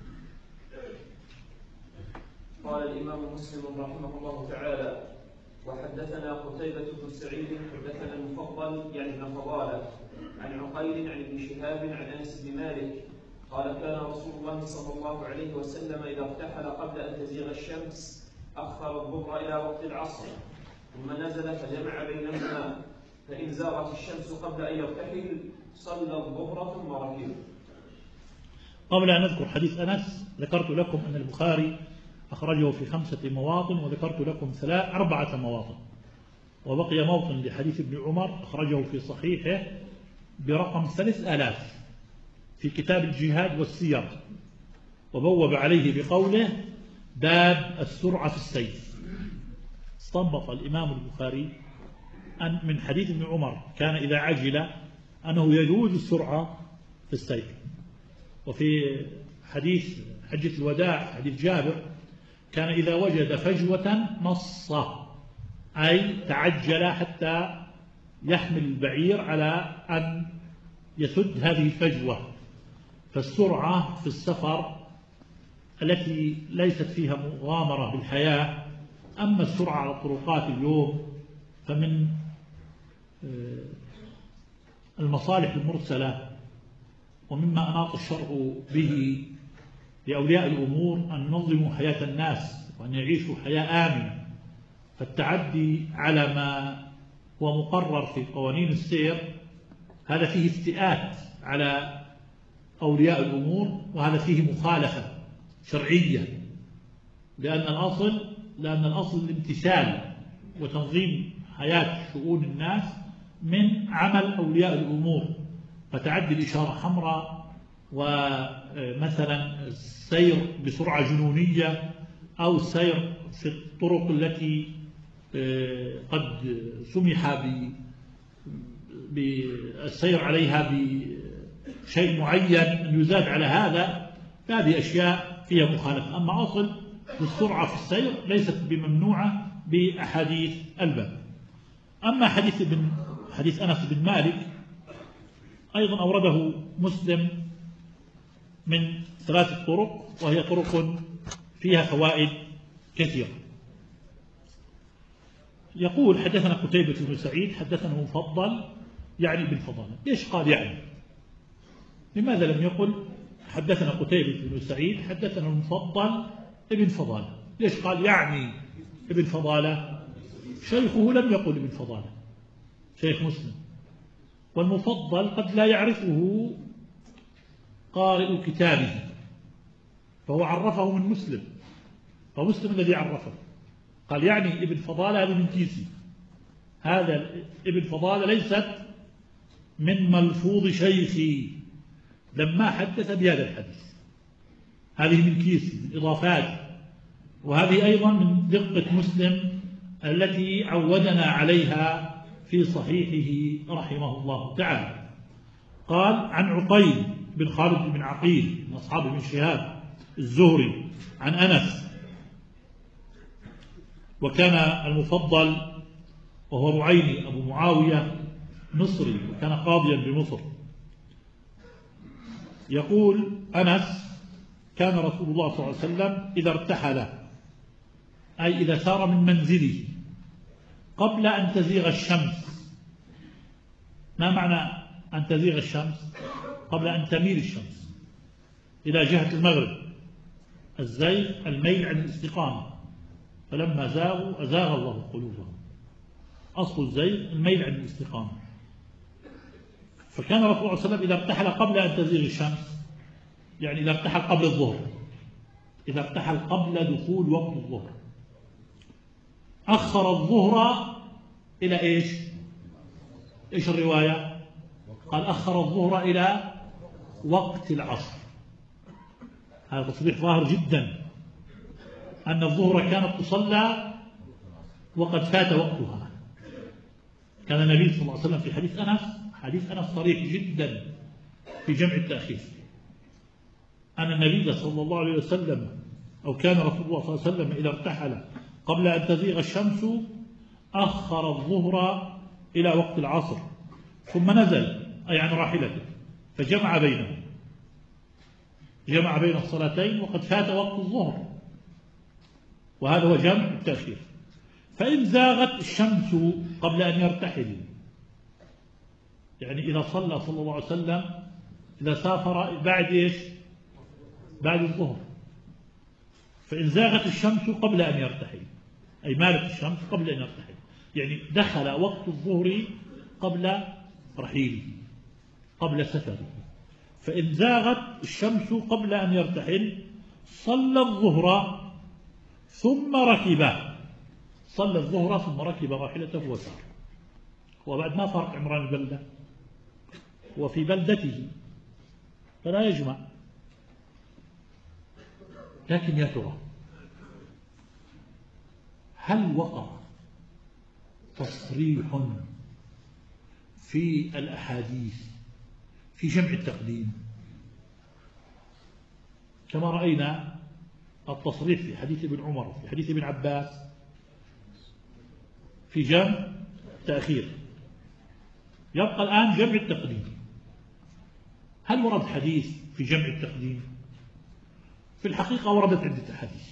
قال الإمام مسلم رحمه الله تعالى: وحدثنا قتيبة بن سعيد حدثنا المفضل يعني ابن فضالة عن عقيل عن ابن شهاب عن أنس بن مالك قال: كان رسول الله صلى الله عليه وسلم إذا ارتحل قبل أن تزيغ الشمس أخر الظهر إلى وقت العصر ثم نزل فجمع بينهما، فإن زاغت الشمس قبل أن يرتحل صلى الظهر ثم ركب. قبل أن نذكر حديث أنس ذكرت لكم أن البخاري أخرجه في خمسة مواطن، وذكرت لكم ثلاث أربعة مواطن، وبقي موطن لحديث ابن عمر أخرجه في صحيحه برقم ثلاث آلاف في كتاب الجهاد والسير، وبوب عليه بقوله: باب السرعة في السيف. استنبط الإمام البخاري أن من حديث ابن عمر كان إذا عجل أنه يجوز السرعة في السيف. وفي حديث حجة الوداع حديث جابر كان إذا وجد فجوة نص، أي تعجل حتى يحمل البعير على أن يسد هذه الفجوة. فالسرعة في السفر التي ليست فيها مغامرة بالحياة. أما السرعة على الطرقات اليوم فمن المصالح المرسلة ومما أناط الشرع به لأولياء الأمور أن ينظموا حياة الناس وأن يعيشوا حياة آمنة. فالتعدي على ما هو مقرر في قوانين السير هذا فيه افتئات على أولياء الأمور، وهذا فيه مخالفة شرعية، لأن الأصل لأن الأصل الامتثال وتنظيم حياة شؤون الناس من عمل أولياء الأمور. فتعدي الإشارة حمراء ومثلا السير بسرعة جنونية أو السير في الطرق التي قد سمح بالسير عليها بشيء معين أن يزاد على هذا، هذه أشياء فيها مخالفة. أما أصل السرعة في السير ليست بممنوعة بأحاديث الباب. أما حديث ابن حديث أنس بن مالك أيضا أورده مسلم من ثلاثة طرق، وهي طرق فيها فوائد كثيرة. يقول: حدثنا قتيبة بن سعيد حدثنا مفضل يعني بن فضالة. ليش قال يعني؟ لماذا لم يقل حدثنا قتيبة بن سعيد حدثنا مفضل ابن فضالة؟ ليش قال يعني ابن فضالة؟ شيخه لم يقل ابن فضالة، شيخ مسلم، والمفضل قد لا يعرفه قارئ كتابه، فهو عرفه من مسلم، فمسلم الذي عرفه. قال يعني ابن فضالة هذا من كيسي، هذا ابن فضالة ليست من ملفوظ شيخي لما حدث بهذا الحديث، هذه من كيسي، من إضافات. وهذه أيضا من دقة مسلم التي عودنا عليها في صحيحه رحمه الله تعالى. قال: عن عقيل بن خالد بن عقيل من أصحاب ابن شهاب الزهري عن أنس، وكان المفضل وهو رعيني أبو معاوية مصري، وكان قاضيا بمصر. يقول أنس: كان رسول الله صلى الله عليه وسلم إذا ارتحل، أي إذا سار من منزله قبل أن تزيغ الشمس. ما معنى أن تزيغ الشمس؟ قبل أن تميل الشمس إلى جهة المغرب. الزيغ الميل عن الاستقامة، فلما زاغوا أزاغ الله قلوبهم. أصل الزيغ الميل عن الاستقامة. فكان رسول الله صلى الله عليه وسلم إذا ارتحل قبل أن تزيغ الشمس، يعني إذا ارتحل قبل الظهر، إذا ارتحل قبل دخول وقت الظهر، أخر الظهر إلى إيش؟ إيش الرواية؟ قال أخر الظهر إلى وقت العصر. هذا تصريح ظاهر جدا أن الظهر كانت تصلى وقد فات وقتها. كان النبي صلى الله عليه وسلم في حديث أنس، حديث أنس صريح جدا في جمع التأخير، أن النبي صلى الله عليه وسلم أو كان رسول الله صلى الله عليه وسلم إذا ارتحل قبل أن تزيغ الشمس أخر الظهر إلى وقت العصر، ثم نزل أي عن راحلته فجمع بينهم، جمع بين الصلاتين وقد فات وقت الظهر، وهذا هو جمع التأخير. فإن زاغت الشمس قبل أن يرتحل، يعني إذا صلى صلى الله عليه وسلم إذا سافر بعد إيش؟ بعد الظهر، فإن زاغت الشمس قبل أن يرتحل، أي مالت الشمس قبل أن يرتحل، يعني دخل وقت الظهر قبل رحيله، قبل سفره. فإن زاغت الشمس قبل أن يرتحل صلى الظهر ثم ركب، صلى الظهر ثم ركب راحلته وسار. وبعد ما فرق عمران البلدة وفي بلدته فلا يجمع. لكن يا ترى هل وقع تصريح في الأحاديث في جمع التقديم كما رأينا التصريح في حديث ابن عمر في حديث ابن عباس في جمع التأخير؟ يبقى الآن جمع التقديم. هل ورد حديث في جمع التقديم؟ في الحقيقة وردت عدة أحاديث،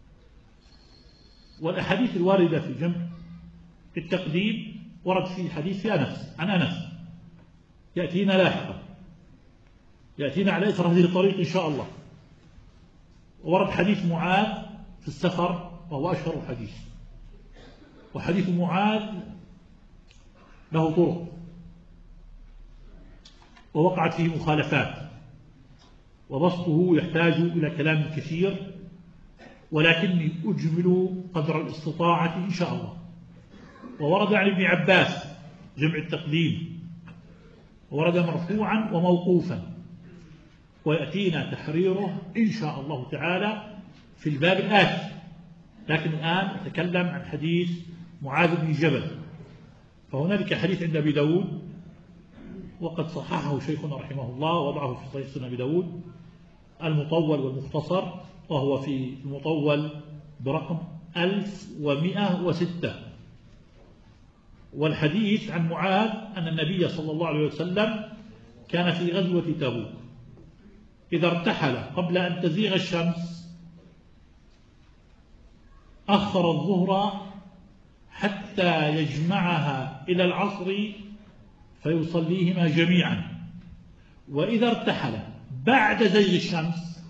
والأحاديث الواردة في جمع التقديم ورد في حديث في أنس عن أنس يأتينا لاحقا، يأتينا على إثر هذه الطريق إن شاء الله. ورد حديث معاذ في السفر وهو أشهر الحديث، وحديث معاذ له طرق ووقعت فيه مخالفات، وبسطه يحتاج إلى كلام كثير، ولكني أجمل قدر الاستطاعة إن شاء الله. وورد عن ابن عباس جمع التقديم، ورد مرفوعا وموقوفا، ويأتينا تحريره إن شاء الله تعالى في الباب الآتي. لكن الآن نتكلم عن حديث معاذ بن جبل. فهنالك حديث عند أبي داود وقد صححه شيخنا رحمه الله، وضعه في صحيح سنن أبي داود المطول والمختصر، وهو في المطول برقم ألف ومئة وستة. والحديث عن معاذ أن النبي صلى الله عليه وسلم كان في غزوة تبوك إذا ارتحل قبل أن تزيغ الشمس أخر الظهر حتى يجمعها إلى العصر فيصليهما جميعا، وإذا ارتحل بعد زيغ الشمس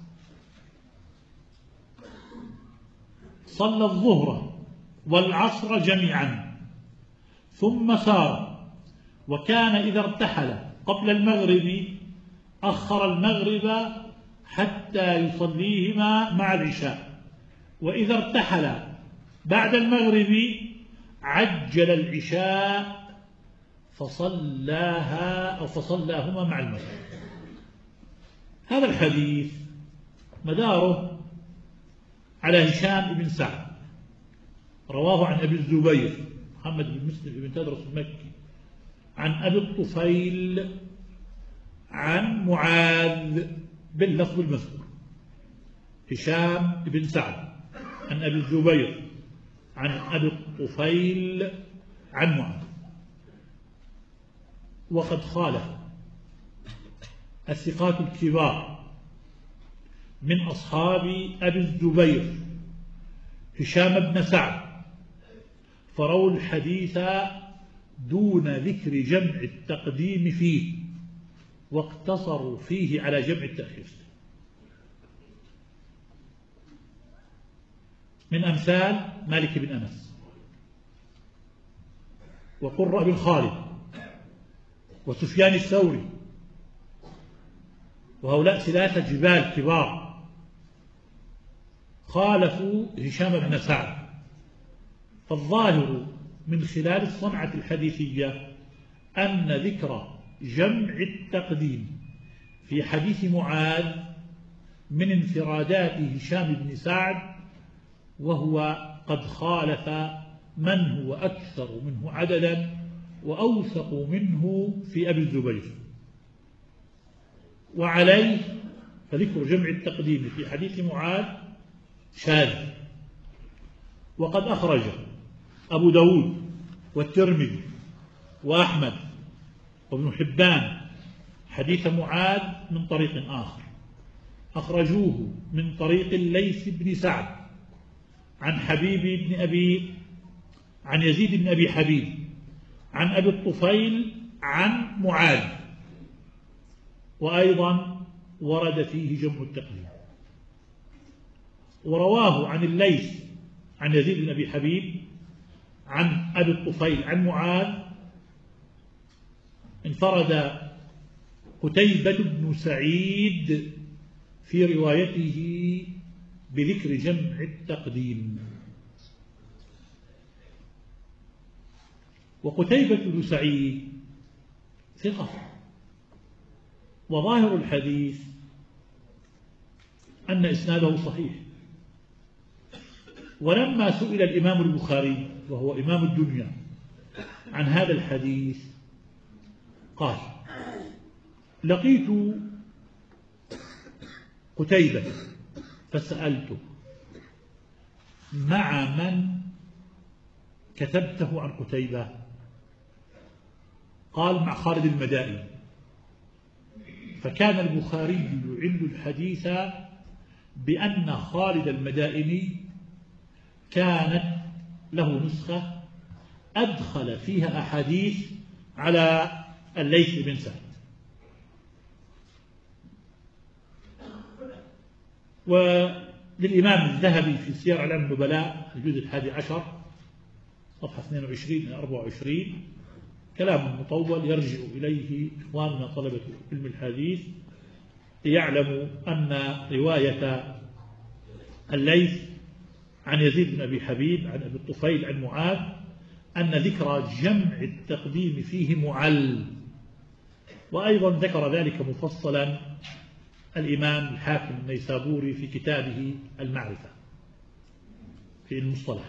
صلى الظهر والعصر جميعا ثم سار، وكان إذا ارتحل قبل المغرب أخر المغرب حتى يصليهما مع العشاء، وإذا ارتحل بعد المغرب عجل العشاء فصلاها أو فصلاهما مع المغرب. هذا الحديث مداره على هشام بن سعد، رواه عن أبي الزبير محمد بن مسلم بن تدرس المكي عن أبي الطفيل عن معاذ باللفظ المذكور. هشام بن سعد عن أبي الزبير عن أبي الطفيل عن معاذ. وقد خالف الثقات الكبار من أصحاب أبي الزبير هشام بن سعد، فروا الحديث دون ذكر جمع التقديم فيه، واقتصروا فيه على جمع التأخير. من أمثال مالك بن أنس وقرة بن خالد وسفيان الثوري، وهؤلاء ثلاثة جبال كبار خالفوا هشام بن سعد. فالظاهر من خلال الصنعة الحديثية أن ذكر جمع التقديم في حديث معاذ من انفرادات هشام بن سعد، وهو قد خالف من هو أكثر منه عددا وأوثق منه في أبي الزبير. وعليه فذكر جمع التقديم في حديث معاذ شاذ. وقد أخرج أبو داود والترمذي وأحمد وابن حبان حديث معاذ من طريق آخر، أخرجوه من طريق الليث بن سعد عن حبيب بن أبي عن يزيد بن أبي حبيب عن أبي الطفيل عن معاذ، وأيضا ورد فيه جمع التقديم. ورواه عن الليث عن يزيد بن أبي حبيب عن أبي الطفيل عن معاذ انفرد قتيبة بن سعيد في روايته بذكر جمع التقديم. وقتيبة بن سعيد ثقة، وظاهر الحديث أن إسناده صحيح. ولما سئل الإمام البخاري وهو إمام الدنيا عن هذا الحديث قال: لقيت قتيبة فسألته: مع من كتبته عن قتيبة؟ قال: مع خالد المدائن. فكان البخاري يعل الحديث بأن خالد المدائني كانت له نسخة أدخل فيها أحاديث على الليث بن سعد. وللإمام الذهبي في سير أعلام النبلاء الجزء الحادي عشر صفحة اثنين وعشرين إلى أربعة وعشرين كلام مطول يرجع إليه إخواننا طلبة علم الحديث ليعلموا أن رواية الليث عن يزيد بن أبي حبيب عن أبي الطفيل عن معاذ أن ذكر جمع التقديم فيه معل، وأيضا ذكر ذلك مفصلا الإمام الحاكم النيسابوري في كتابه المعرفة في المصطلح.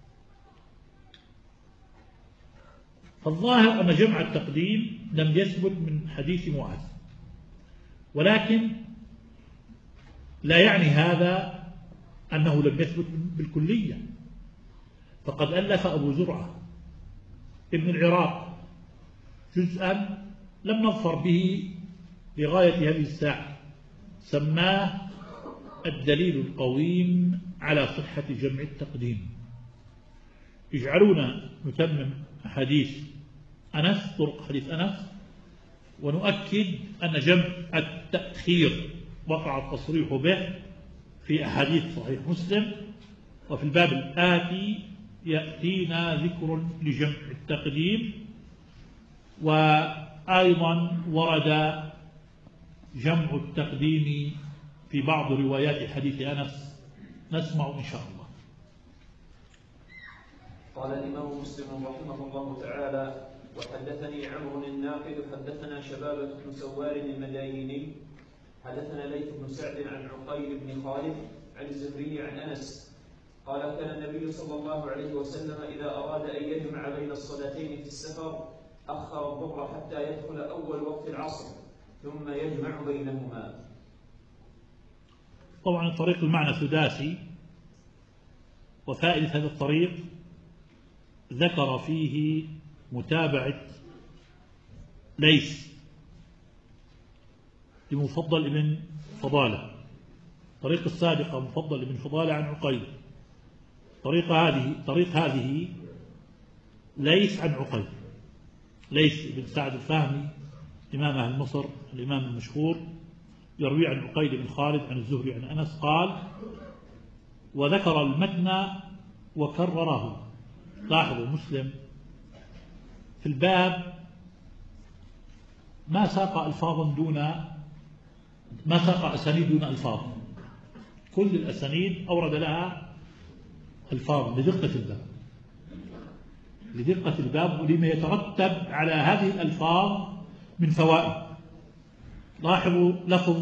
فالظاهر أن جمع التقديم لم يثبت من حديث معاذ، ولكن لا يعني هذا أنه لم يثبت بالكلية، فقد ألف أبو زرعة ابن العراق جزءا لم نظفر به لغاية هذه الساعة، سماه الدليل القويم على صحة جمع التقديم. اجعلونا نتمم حديث أنس، طرق حديث أنس، ونؤكد أن جمع التأخير وقع التصريح به في أحاديث صحيح مسلم، وفي الباب الآتي يأتينا ذكر لجمع التقديم، وأيضا ورد جمع التقديم في بعض روايات حديث أنس، نسمع إن شاء الله. قال الإمام مسلم رحمه الله تعالى: وحدثني عمرو الناقد حدثنا شبابة بن سوار المدايني حدثنا ليث بن سعد عن عقيل بن خالد عن الزهري عن أنس قال: كان النبي صلى الله عليه وسلم إذا أراد أن يجمع بين الصلاتين في السفر أخر الظهر حتى يدخل أول وقت العصر ثم يجمع بينهما. طبعا الطريق المعنى سداسي، وفائدة هذا الطريق ذكر فيه متابعة ليث لمفضل ابن فضالة، طريق السابقة مفضل ابن فضالة عن عقيل، طريق هذه طريق هذه ليث عن عقيل، ليث بن سعد الفهمي إمام أهل مصر الإمام المشهور يروي عن عقيل بن خالد عن الزهري عن أنس قال: وذكر المتن وكرره. لاحظوا مسلم في الباب ما ساق ألفاظا دون ما ساق أسانيد دون ألفاظ، كل الأسانيد أورد لها ألفاظ لدقة الباب لدقة الباب ولما يترتب على هذه الألفاظ من فوائد. لاحظوا لفظ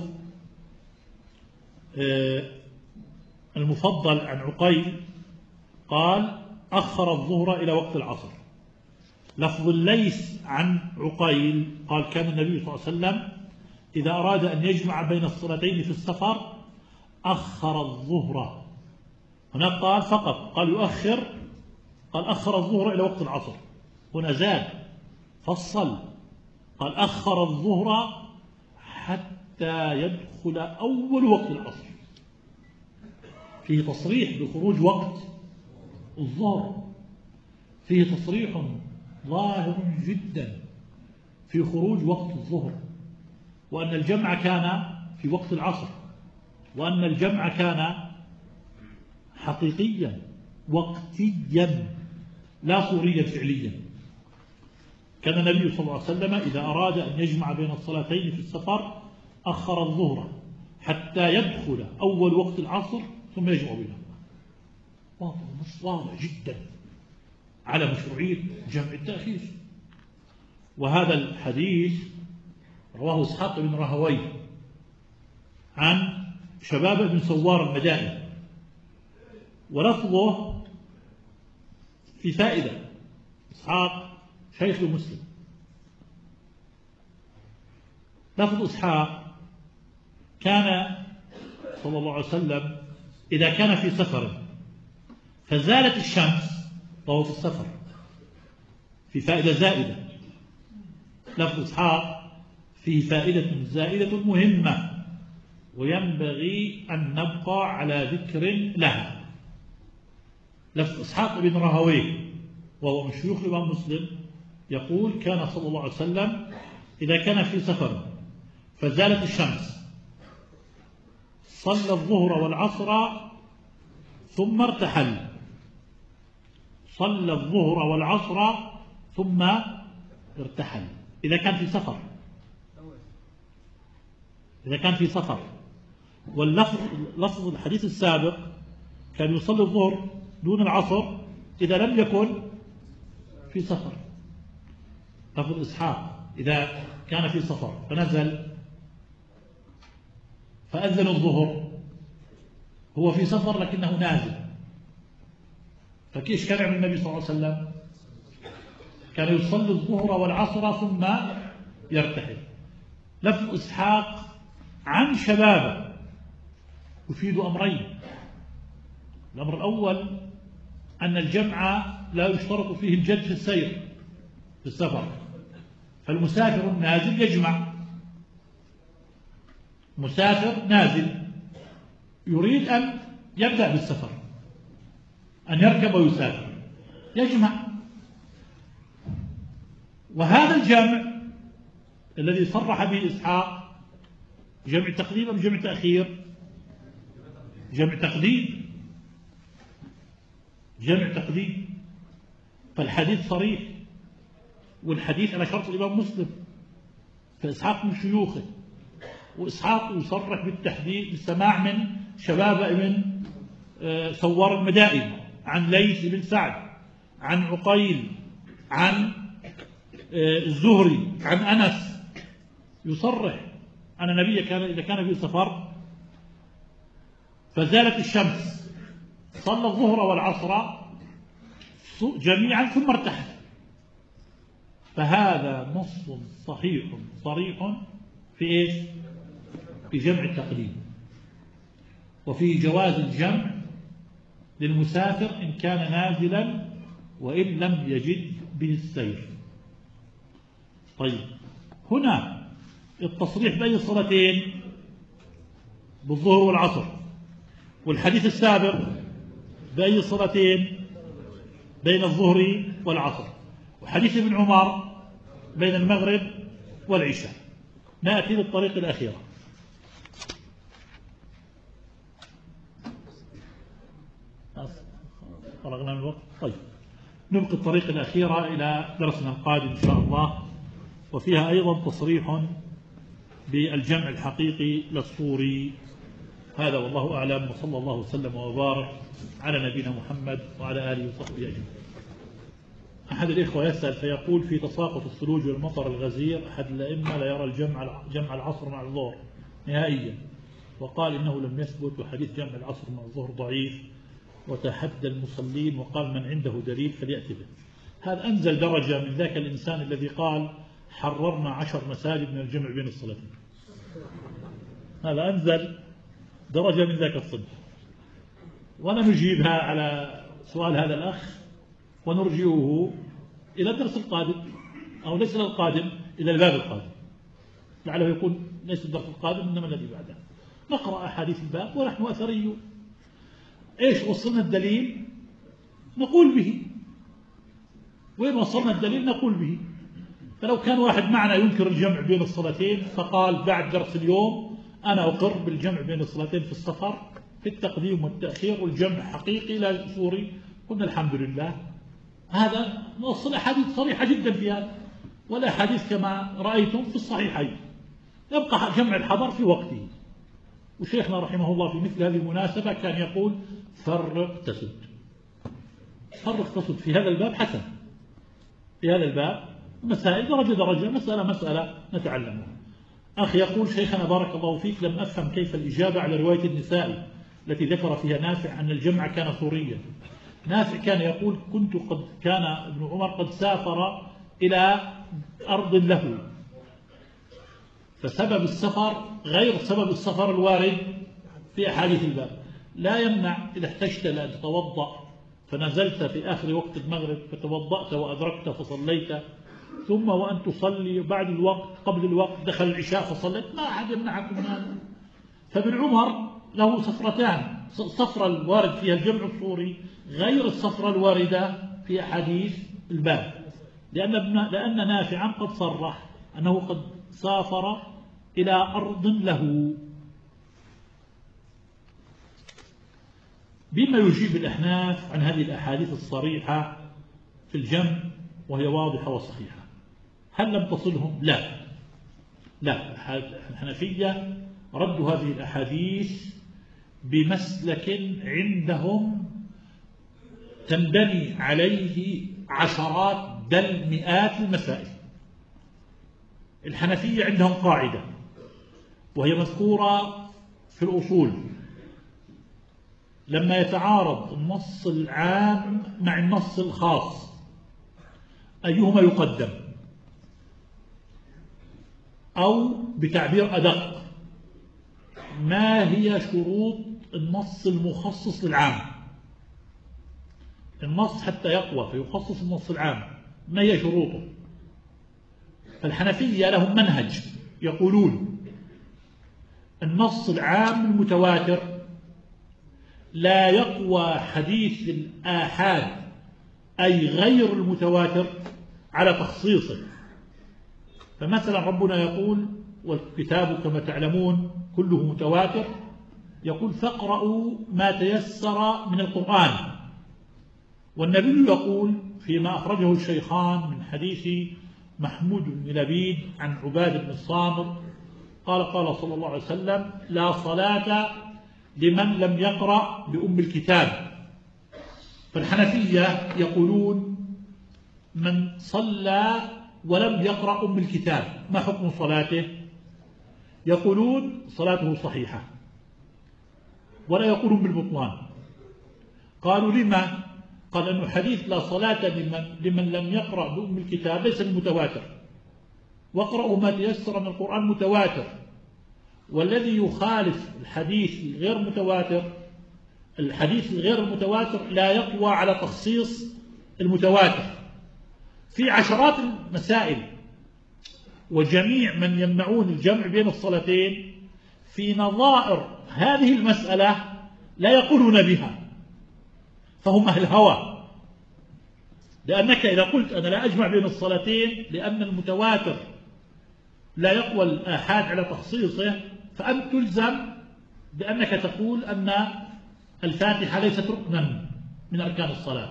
المفضل عن عقيل قال: أخر الظهر إلى وقت العصر. لفظ الليث عن عقيل قال: كان النبي صلى الله عليه وسلم إذا أراد أن يجمع بين الصلاتين في السفر أخر الظهر. هناك قال فقط قال يؤخر، قال أخر الظهر إلى وقت العصر. هنا زاد فصل قال أخر الظهر حتى يدخل أول وقت العصر، فيه تصريح بخروج وقت الظهر، فيه تصريح ظاهر جدا في خروج وقت الظهر، وأن الجمع كان في وقت العصر، وأن الجمع كان حقيقيا وقتيا لا صوريا فعليا. كان النبي صلى الله عليه وسلم إذا أراد أن يجمع بين الصلاتين في السفر أخر الظهر حتى يدخل أول وقت العصر ثم يجمع بينهما. واضح نص واضح جدا على مشروعية جمع التأخير. وهذا الحديث رواه إسحاق بن راهويه عن شباب بن سوار المدائني، ولفظه في فائدة. إسحاق شيخ مسلم، لفظ إسحاق: كان صلى الله عليه وسلم إذا كان في سفر فزالت الشمس وهو في السفر، في فائدة زائدة. لفظ إسحاق فيه فائدة زائدة مهمة وينبغي أن نبقى على ذكر لها. لفظ إسحاق بن راهويه وهو من شيوخ الإمام مسلم يقول: كان صلى الله عليه وسلم إذا كان في سفر فزالت الشمس صلى الظهر والعصر ثم ارتحل، صلى الظهر والعصر ثم ارتحل. إذا كان في سفر إذا كان في سفر واللفظ لفظ الحديث السابق كان يصلي الظهر دون العصر إذا لم يكن في سفر. لفظ إسحاق إذا كان في سفر فنزل فأذن الظهر، هو في سفر لكنه نازل، فكيف كان يعمل النبي صلى الله عليه وسلم؟ كان يصلي الظهر والعصر ثم يرتحل. لفظ إسحاق عن شبابه يفيد أمرين. الأمر الأول أن الجمع لا يشترط فيه الجد في السير في السفر، فالمسافر النازل يجمع. مسافر نازل يريد أن يبدأ بالسفر، أن يركب ويسافر، يجمع. وهذا الجمع الذي صرح به إسحاق جمع تقديم أم جمع تأخير؟ جمع تقديم، جمع تقديم. فالحديث صريح، والحديث على شرط الإمام مسلم، فإسحاق من شيوخه، وإسحاق يصرح بالتحديد بالسماع من شباب ابن ثوار المدائن، عن ليث بن سعد، عن عقيل، عن الزهري، عن أنس، يصرح أن النبي كان إذا كان في سفر فزالت الشمس صلى الظهر والعصر جميعا ثم ارتحل. فهذا نص صحيح صريح في إيش؟ في جمع التقديم، وفي جواز الجمع للمسافر إن كان نازلا وإن لم يجد به السير. طيب، هنا التصريح بين الصلاتين بالظهر والعصر، والحديث السابق بأي الصلاتين؟ بين الظهر والعصر، وحديث ابن عمر بين المغرب والعشاء. نأتي للطريق الأخيرة. فرغنا من الوقت. طيب، نبقي الطريق الأخيرة إلى درسنا القادم إن شاء الله، وفيها أيضا تصريح بالجمع الحقيقي للصوري. هذا والله أعلم، وصلى الله وسلم وبارك على نبينا محمد وعلى آله وصحبه أجمعين. أحد الإخوة يسأل فيقول: في تساقط الثلوج والمطر الغزير أحد الأئمة لا يرى الجمع جمع العصر مع الظهر نهائيا، وقال إنه لم يثبت، وحديث جمع العصر مع الظهر ضعيف، وتحدى المصلين وقال من عنده دليل فليأتي به. هذا أنزل درجة من ذاك الإنسان الذي قال حررنا عشر مساجد من الجمع بين الصلاتين. هذا أنزل درجة من ذاك الصنف، ولا نجيبها على سؤال هذا الأخ، ونرجعه إلى الدرس القادم، أو ليس إلى القادم، إلى الباب القادم، لعله يكون ليس الدرس القادم إنما الذي بعده. نقرأ أحاديث الباب ونحن أثريون. إيش وصلنا الدليل نقول به، وين وصلنا الدليل نقول به. فلو كان واحد معنا ينكر الجمع بين الصلاتين فقال بعد درس اليوم أنا أقر بالجمع بين الصلاتين في السفر في التقديم والتأخير والجمع حقيقي لا سوري، قلنا الحمد لله. هذا نوصل أحاديث صريحة جدا في هذا، والأحاديث كما رأيتم في الصحيحين. يبقى جمع الحضر في وقته. وشيخنا رحمه الله في مثل هذه المناسبة كان يقول فرق تسد، فرق تسد في هذا الباب حسن. في هذا الباب مسائل درجة درجة، مسألة مسألة نتعلمها. أخي يقول: شيخنا بارك الله فيك، لم أفهم كيف الإجابة على رواية النساء التي ذكر فيها نافع أن الجمع كان صوريا. نافع كان يقول: كنت قد كان ابن عمر قد سافر إلى أرض له، فسبب السفر غير سبب السفر الوارد في أحاديث الباب. لا يمنع إذا احتجت لأن تتوضأ فنزلت في آخر وقت المغرب فتوضأت وأدركت فصليت، ثم وأن تصلي بعد الوقت قبل الوقت دخل العشاء فصليت، ما أحد يمنعكم من هذا. فابن عمر له سفرتان: السفرة الوارد فيها الجمع الصوري غير السفرة الواردة في أحاديث الباب، لأن لأن نافعا قد صرح أنه قد سافر إلى أرض له. بما يجيب الأحناف عن هذه الأحاديث الصريحة في الجمع وهي واضحة وصحيحة. هل لم تصلهم؟ لا لا الحنفية ردوا هذه الأحاديث بمسلك عندهم تنبني عليه عشرات بل مئات المسائل. الحنفية عندهم قاعدة وهي مذكورة في الأصول لما يتعارض النص العام مع النص الخاص أيهما يقدم؟ أو بتعبير أدق، ما هي شروط النص المخصص للعام؟ النص حتى يقوى فيخصص النص العام ما هي شروطه؟ فالحنفية لهم منهج يقولون النص العام المتواتر لا يقوى حديث الآحاد أي غير المتواتر على تخصيصه. فمثلا ربنا يقول والكتاب كما تعلمون كله متواتر، يقول فاقرأوا ما تيسر من القرآن. والنبي يقول فيما أخرجه الشيخان من حديث محمود بن لبيد عن عباد بن الصامت قال قال صلى الله عليه وسلم لا صلاة لمن لم يقرأ بأم الكتاب. فالحنفية يقولون من صلى ولم يقرأ أم الكتاب ما حكم صلاته؟ يقولون صلاته صحيحة ولا يقولون بالبطلان. قالوا لما؟ قال أنه حديث لا صلاة لمن, لمن لم يقرأ بأم الكتاب ليس المتواتر، واقرأوا ما تيسر من القرآن متواتر، والذي يخالف الحديث الغير متواتر الحديث الغير المتواتر لا يقوى على تخصيص المتواتر. في عشرات المسائل وجميع من يمنعون الجمع بين الصلاتين في نظائر هذه المسألة لا يقولون بها، فهم أهل هوى. لأنك إذا قلت أنا لا أجمع بين الصلاتين لأن المتواتر لا يقوى الآحاد على تخصيصه، فأنت تلزم بأنك تقول أن الفاتحة ليست ركنا من أركان الصلاة.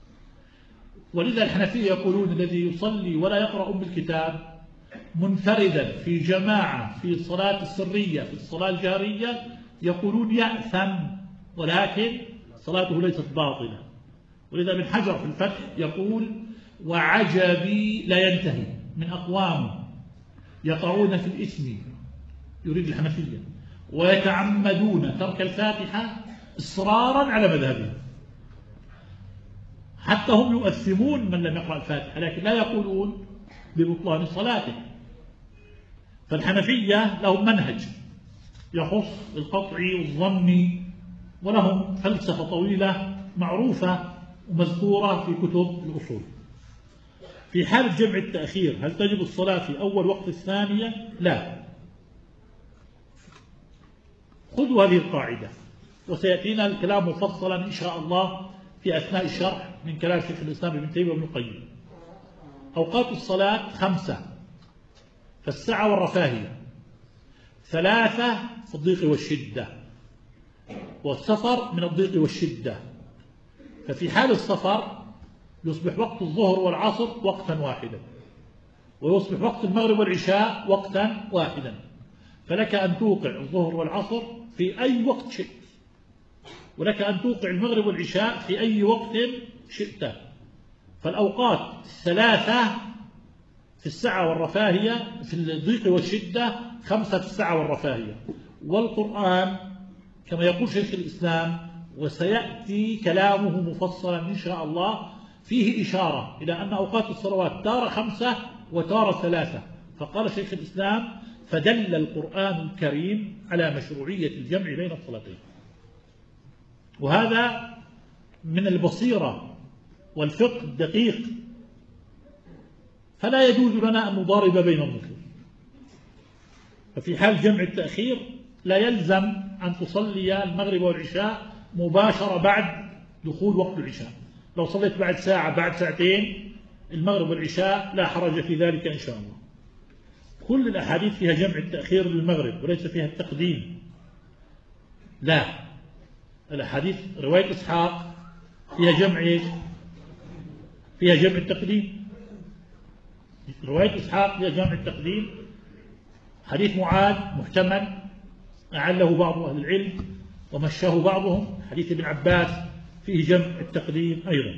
ولذا الحنفية يقولون الذي يصلي ولا يقرأ أم الكتاب منفردا في جماعة في الصلاة السرية في الصلاة الجهرية يقولون يأثم، ولكن صلاته ليست باطلة. ولذا ابن حجر في الفتح يقول وعجبي لا ينتهي من أقوام يقعون في الإثم يريد الحنفية ويتعمدون ترك الفاتحة إصرارا على مذهبهم، حتى هم يؤثمون من لم يقرأ الفاتحة لكن لا يقولون ببطلان صلاته. فالحنفية لهم منهج يخص القطعي والظني، ولهم فلسفة طويلة معروفة ومذكورة في كتب الأصول. في حال جمع التأخير هل تجب الصلاة في أول وقت الثانية؟ لا. خذوا هذه القاعدة وسيأتينا الكلام مفصلا إن شاء الله في أثناء الشرح من كلام شيخ الإسلام ابن تيمية وابن القيم. أوقات الصلاة خمسة، فالسعة والرفاهية، ثلاثة في الضيق والشدة، والسفر من الضيق والشدة. ففي حال السفر يصبح وقت الظهر والعصر وقتا واحدا، ويصبح وقت المغرب والعشاء وقتا واحدا، فلك أن توقع الظهر والعصر في أي وقت شئت، ولك أن توقع المغرب والعشاء في أي وقت شئت. فالأوقات الثلاثة في السعة والرفاهية في الضيق والشدة، خمسة في السعة والرفاهية. والقرآن كما يقول شيخ الإسلام وسيأتي كلامه مفصلا إن شاء الله فيه إشارة إلى أن أوقات الصلوات تارة خمسة وتارة ثلاثة. فقال شيخ الإسلام فدل القرآن الكريم على مشروعية الجمع بين الصلاتين. وهذا من البصيرة والفقه الدقيق، فلا يجوز لنا أن نضارب بين النصوص. ففي حال جمع التأخير لا يلزم أن تصلي المغرب والعشاء مباشرة بعد دخول وقت العشاء. لو صليت بعد ساعة بعد ساعتين المغرب والعشاء لا حرج في ذلك إن شاء الله. كل الأحاديث فيها جمع التأخير للمغرب وليس فيها التقديم، لا. الأحاديث رواية إسحاق فيها جمع إيش؟ فيها جمع التقديم. رواية إسحاق فيها جمع التقديم. حديث معاذ محتمل أعله بعض أهل العلم ومشاه بعضهم. حديث ابن عباس فيه جمع التقديم أيضا.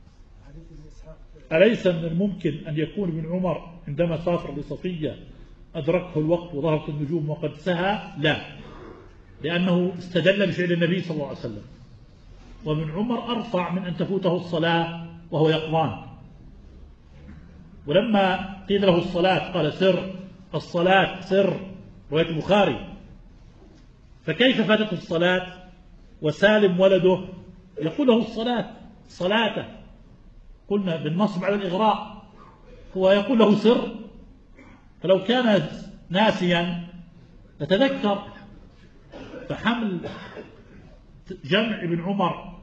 أليس من الممكن أن يكون ابن عمر عندما سافر لصفية أدركه الوقت وظهرت النجوم وقد سهى، لا، لأنه استدل بفعل النبي صلى الله عليه وسلم. وابن عمر أرفع من أن تفوته الصلاة وهو يقظان. ولما قيل له الصلاة قال سر، الصلاة سر، رواية البخاري. فكيف فاتته الصلاة وسالم ولده يقول له الصلاة صلاته؟ قلنا بالنصب على الإغراء، هو يقول له سر. فلو كان ناسيا فتذكر. فحمل جمع ابن عمر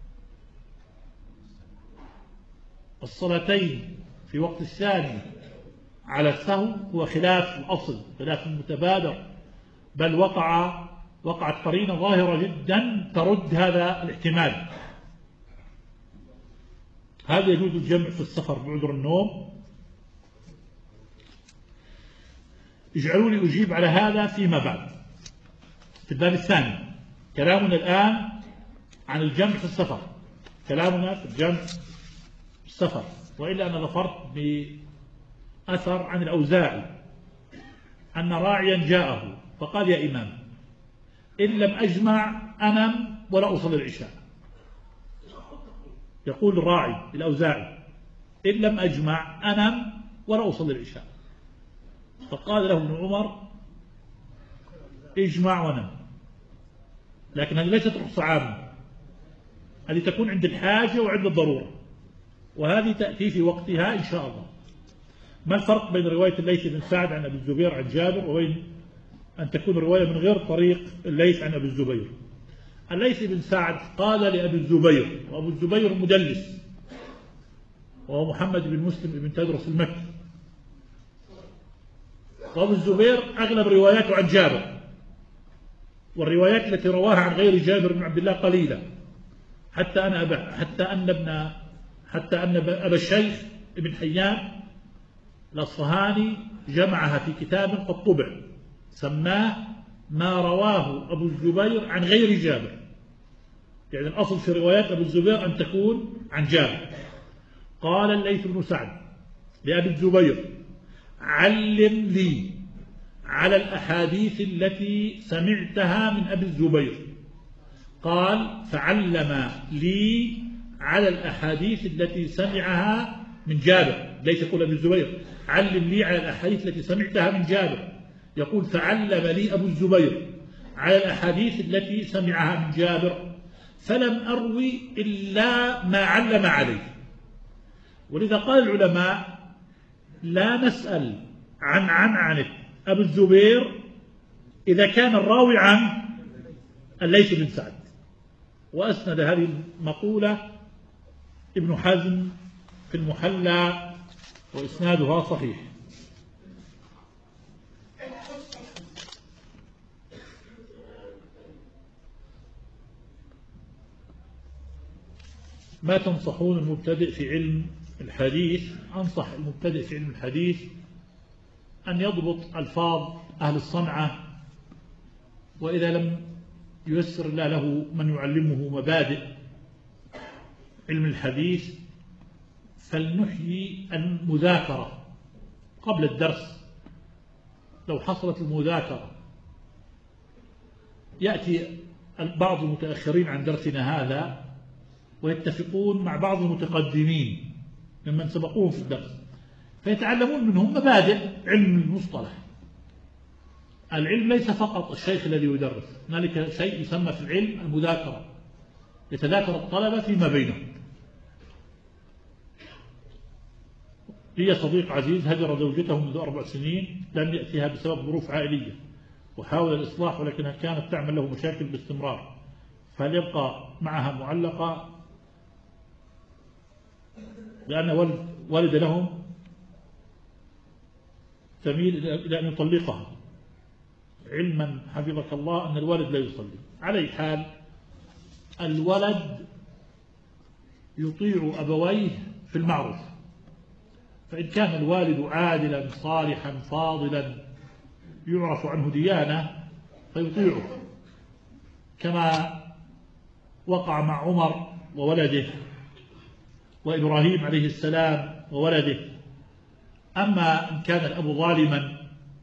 الصلاتين في وقت الثاني على السهو هو خلاف الأصل، خلاف المتبادر، بل وقع وقعت قرينة ظاهرة جدا ترد هذا الاحتمال. هذا يجوز الجمع في السفر بعذر النوم. اجعلوا لي أجيب على هذا فيما بعد في الباب الثاني. كلامنا الآن عن الجمع في السفر، كلامنا في الجمع في السفر. وإلا أنا ظفرت بأثر عن الأوزاعي أن راعيا جاءه فقال يا إمام إن لم أجمع أنم ولا أصلي العشاء. يقول الراعي الأوزاعي إن لم أجمع أنم ولا أصلي العشاء. فقال له ابن عمر اجمع ونم. لكن هذه ليست رخصة عامة، هذه تكون عند الحاجة وعند الضرورة، وهذه تأتي في وقتها إن شاء الله. ما الفرق بين رواية الليث بن سعد عن أبي الزبير عن جابر وبين أن تكون رواية من غير طريق الليث عن أبي الزبير؟ الليث بن سعد قال لأبي الزبير، وأبو الزبير مدلس وهو محمد بن مسلم بن تدرس المكي، وأبو الزبير أغلب رواياته عن جابر، والروايات التي رواها عن غير جابر بن عبد الله قليلة، حتى أن أبا حتى أن ابن حتى أن أبا الشيخ ابن حيان الأصفهاني جمعها في كتاب قد طبع سماه ما رواه أبو الزبير عن غير جابر. يعني الأصل في روايات أبو الزبير أن تكون عن جابر. قال الليث بن سعد لأبي الزبير علم لي على الأحاديث التي سمعتها من أبي الزبير. قال فعلم لي على الأحاديث التي سمعها من جابر. ليس يقول أبي الزبير علم لي على الأحاديث التي سمعتها من جابر، يقول فعلم لي أبو الزبير على الأحاديث التي سمعها من جابر، فلم أروي إلا ما علم عليه. ولذا قال العلماء لا نسأل عن عنعنة أبو الزبير إذا كان الراوي عن الليث بن سعد. وأسند هذه المقولة ابن حزم في المحلى وإسنادها صحيح. ما تنصحون المبتدئ في علم الحديث؟ أنصح المبتدئ في علم الحديث أن يضبط ألفاظ أهل الصنعة، وإذا لم ييسر الله له من يعلمه مبادئ علم الحديث فلنحيي المذاكرة قبل الدرس. لو حصلت المذاكرة يأتي بعض المتأخرين عن درسنا هذا ويتفقون مع بعض المتقدمين ممن سبقوهم في الدرس فيتعلمون منهم مبادئ علم المصطلح. العلم ليس فقط الشيخ الذي يدرس، هنالك شيء يسمى في العلم المذاكرة، يتذاكر الطلبة فيما بينهم. لي صديق عزيز هجر زوجته منذ أربع سنين، لم يأتيها بسبب ظروف عائلية، وحاول الإصلاح ولكنها كانت تعمل له مشاكل باستمرار، فهل يبقى معها معلقة لأن والد, والد لهم تميل إلى أن يطلقها، علما حفظك الله أن الوالد لا يصلي. على حال الولد يطيع أبويه في المعروف، فإن كان الوالد عادلا صالحا فاضلا يعرف عنه ديانة فيطيعه، كما وقع مع عمر وولده وإبراهيم عليه السلام وولده. أما إن كان الأب ظالما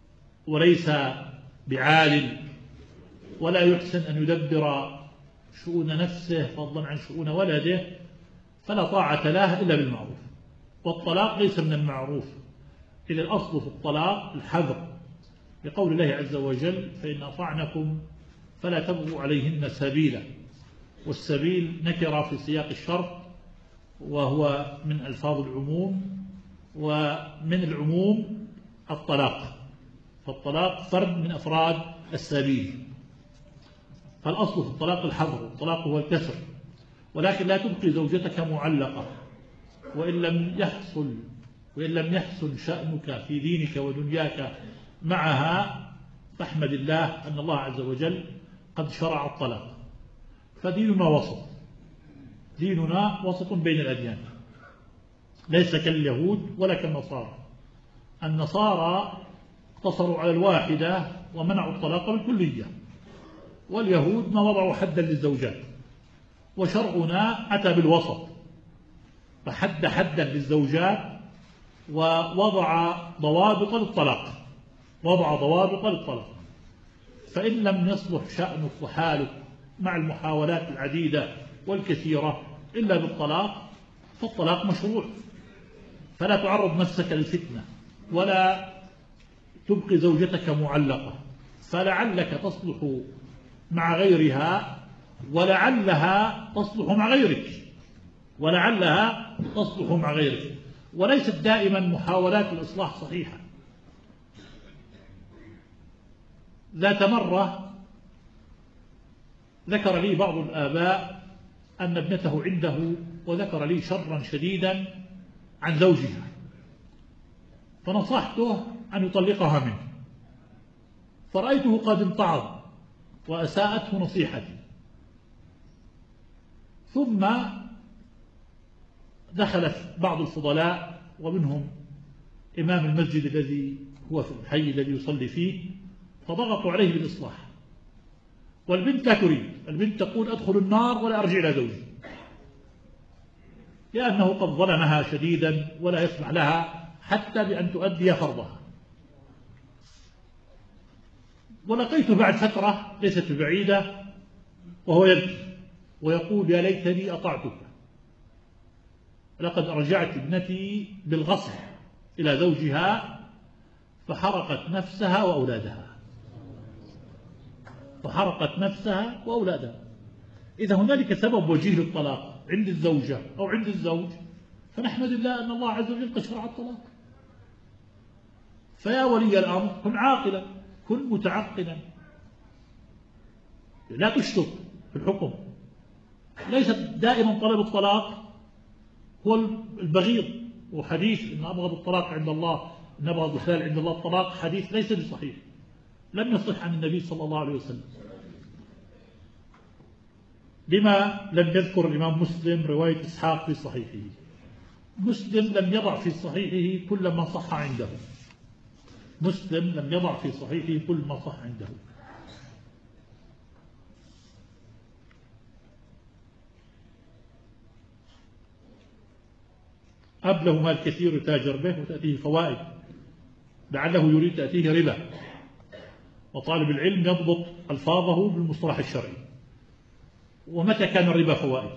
وليس بعالم ولا يحسن أن يدبر شؤون نفسه فضلا عن شؤون ولده فلا طاعة له إلا بالمعروف. والطلاق ليس من المعروف، إذ الأصل في الطلاق الحذر، لقول الله عز وجل: فإن أطعنكم فلا تبغوا عليهن سبيلا. والسبيل نكر في سياق الشرط، وهو من ألفاظ العموم، ومن العموم الطلاق، فالطلاق فرد من أفراد السبيل. فالأصل في الطلاق الحظر، الطلاق هو الكسر، ولكن لا تبقي زوجتك معلقة، وإن لم يحصل وإن لم يحسن شأنك في دينك ودنياك معها فاحمد الله أن الله عز وجل قد شرع الطلاق. فديننا وسط، ديننا وسط بين الأديان، ليس كاليهود ولا كالنصارى. النصارى اقتصروا على الواحدة ومنعوا الطلاق بالكلية، واليهود ما وضعوا حدا للزوجات، وشرعنا أتى بالوسط فحد حدا للزوجات ووضع ضوابط للطلاق، وضع ضوابط للطلاق. فإن لم يصلح شأنك وحالك مع المحاولات العديدة والكثيرة إلا بالطلاق فالطلاق مشروع، فلا تعرض نفسك للفتنة ولا تبقي زوجتك معلقة، فلعلك تصلح مع غيرها ولعلها تصلح مع غيرك ولعلها تصلح مع غيرك وليست دائما محاولات الإصلاح صحيحة. ذات مرة ذكر لي بعض الآباء أن ابنته عنده، وذكر لي شرا شديدا عن زوجها، فنصحته أن يطلقها منه، فرأيته قد امتعض وأساءته نصيحتي. ثم دخل بعض الفضلاء ومنهم إمام المسجد الذي هو في الحي الذي يصلي فيه، فضغطوا عليه بالإصلاح، والبنت لا تريد، البنت تقول: أدخل النار ولا أرجع إلى زوجي، لأنه قد ظلمها شديدا ولا يسمح لها حتى بأن تؤدي فرضها. ولقيته بعد فترة ليست بعيدة وهو يبكي ويقول: يا ليتني أطعتك، لقد رجعت ابنتي بالغصب إلى زوجها فحرقت نفسها وأولادها فحرقت نفسها وأولادها. إذا هنالك سبب وجيه للطلاق عند الزوجة أو عند الزوج، فنحمد الله أن الله عز وجل قد شرع الطلاق. فيا ولي الأمر كن عاقلا، كن متعقلا، لا تشتط في الحكم. ليس دائما طلب الطلاق هو البغيض، وحديث إن أبغض الطلاق عند الله إن أبغض الحلال عند الله الطلاق حديث ليس بصحيح، لم يصح عن النبي صلى الله عليه وسلم. لما لم يذكر الإمام مسلم رواية إسحاق في صحيحه؟ مسلم لم يضع في صحيحه كل ما صح عنده، مسلم لم يضع في صحيحه كل ما صح عنده. أبله مال كثير يتاجر به وتأتيه فوائد، لعله يريد تأتيه ربا، وطالب العلم يضبط ألفاظه بالمصطلح الشرعي. ومتى كان الربا فوائد؟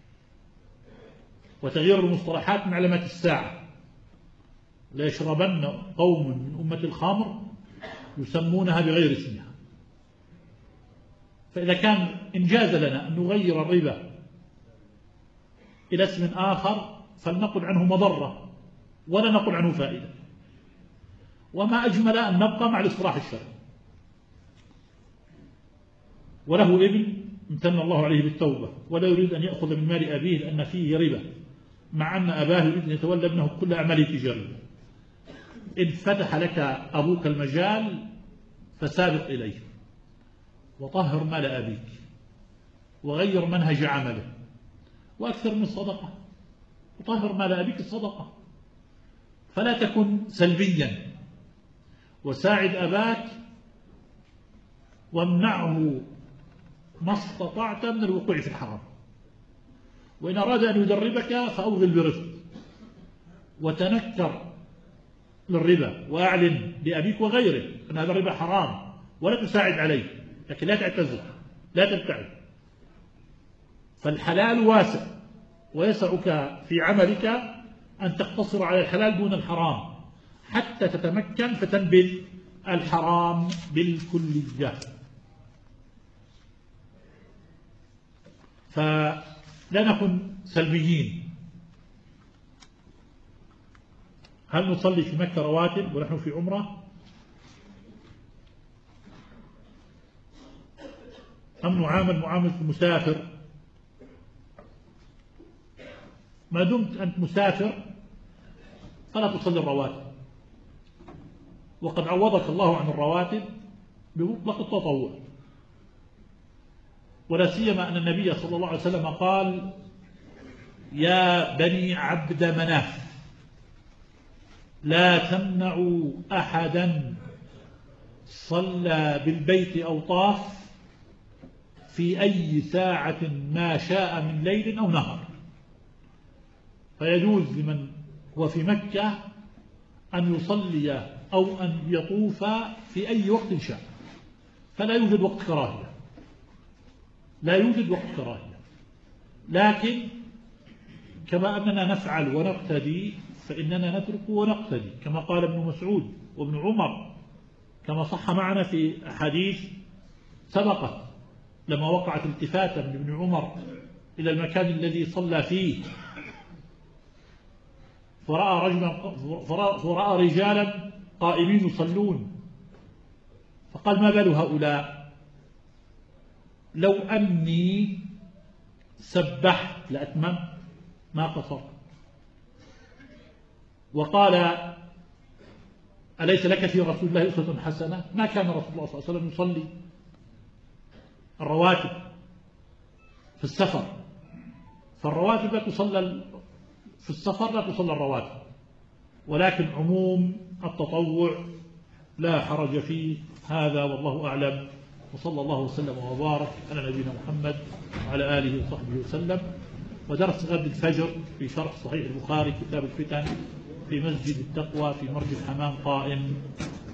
وتغيير المصطلحات من علامات الساعة. لا يشربن قوم من أمة الخمر يسمونها بغير اسمها. فإذا كان إنجاز لنا أن نغير الربا إلى اسم آخر فلنقل عنه مضرة ولا نقل عنه فائدة. وما أجمل أن نبقى مع الإصلاح الشرعي. وله ابن امتن الله عليه بالتوبة ولا يريد أن يأخذ من مال أبيه لأن فيه ربا، مع أن أباه يريد أن يتولى ابنه كل أعماله التجارية. إن فتح لك أبوك المجال فسابق إليه، وطهر مال أبيك، وغير منهج عمله، وأكثر من الصدقة، وطهر مال أبيك الصدقة. فلا تكن سلبيا، وساعد أباك وامنعه ما استطعت من الوقوع في الحرام. وإن أراد أن يدربك فأوغل برفق، وتنكر للربا وأعلن لأبيك وغيره أن هذا الربا حرام ولا تساعد عليه، لكن لا تعتزل، لا تبتعد. فالحلال واسع، ويسعك في عملك أن تقتصر على الحلال دون الحرام حتى تتمكن فتنبذ الحرام بالكلية. فلا نكن سلبيين. هل نصلي في مكة رواتب ونحن في عمرة؟ أم نعامل معاملة المسافر؟ ما دمت أنت مسافر فلا تصلي الرواتب، وقد عوضك الله عن الرواتب بمطلق التطوع، ولا سيما أن النبي صلى الله عليه وسلم قال: يا بني عبد مناف لا تمنعوا أحدا صلى بالبيت أو طاف في أي ساعة ما شاء من ليل أو نهار. فيجوز لمن هو في مكة أن يصلي أو أن يطوف في أي وقت شاء، فلا يوجد وقت كراهية، لا يوجد وقت كراهية. لكن كما أننا نفعل ونقتدي فإننا نترك ونقتدي، كما قال ابن مسعود وابن عمر، كما صح معنا في أحاديث سبقت لما وقعت التفاتة من ابن عمر إلى المكان الذي صلى فيه، فرأى, رجلا فرأى رجالا قائمين يصلون، فقال: ما بال هؤلاء؟ لو أني سبحت لأتممت ما قصرت. وقال: أليس لك في رسول الله أسوة حسنة؟ ما كان رسول الله صلى الله عليه وسلم يصلي الرواتب في السفر، فالرواتب لا تصلى في السفر، لا تصلى الرواتب، ولكن عموم التطوع لا حرج فيه. هذا والله أعلم، وصلى الله وسلم وبارك على نبينا محمد وعلى آله وصحبه وسلم. ودرس غد الفجر في شرح صحيح البخاري كتاب الفتن في مسجد التقوى في مرج الحمام قائم.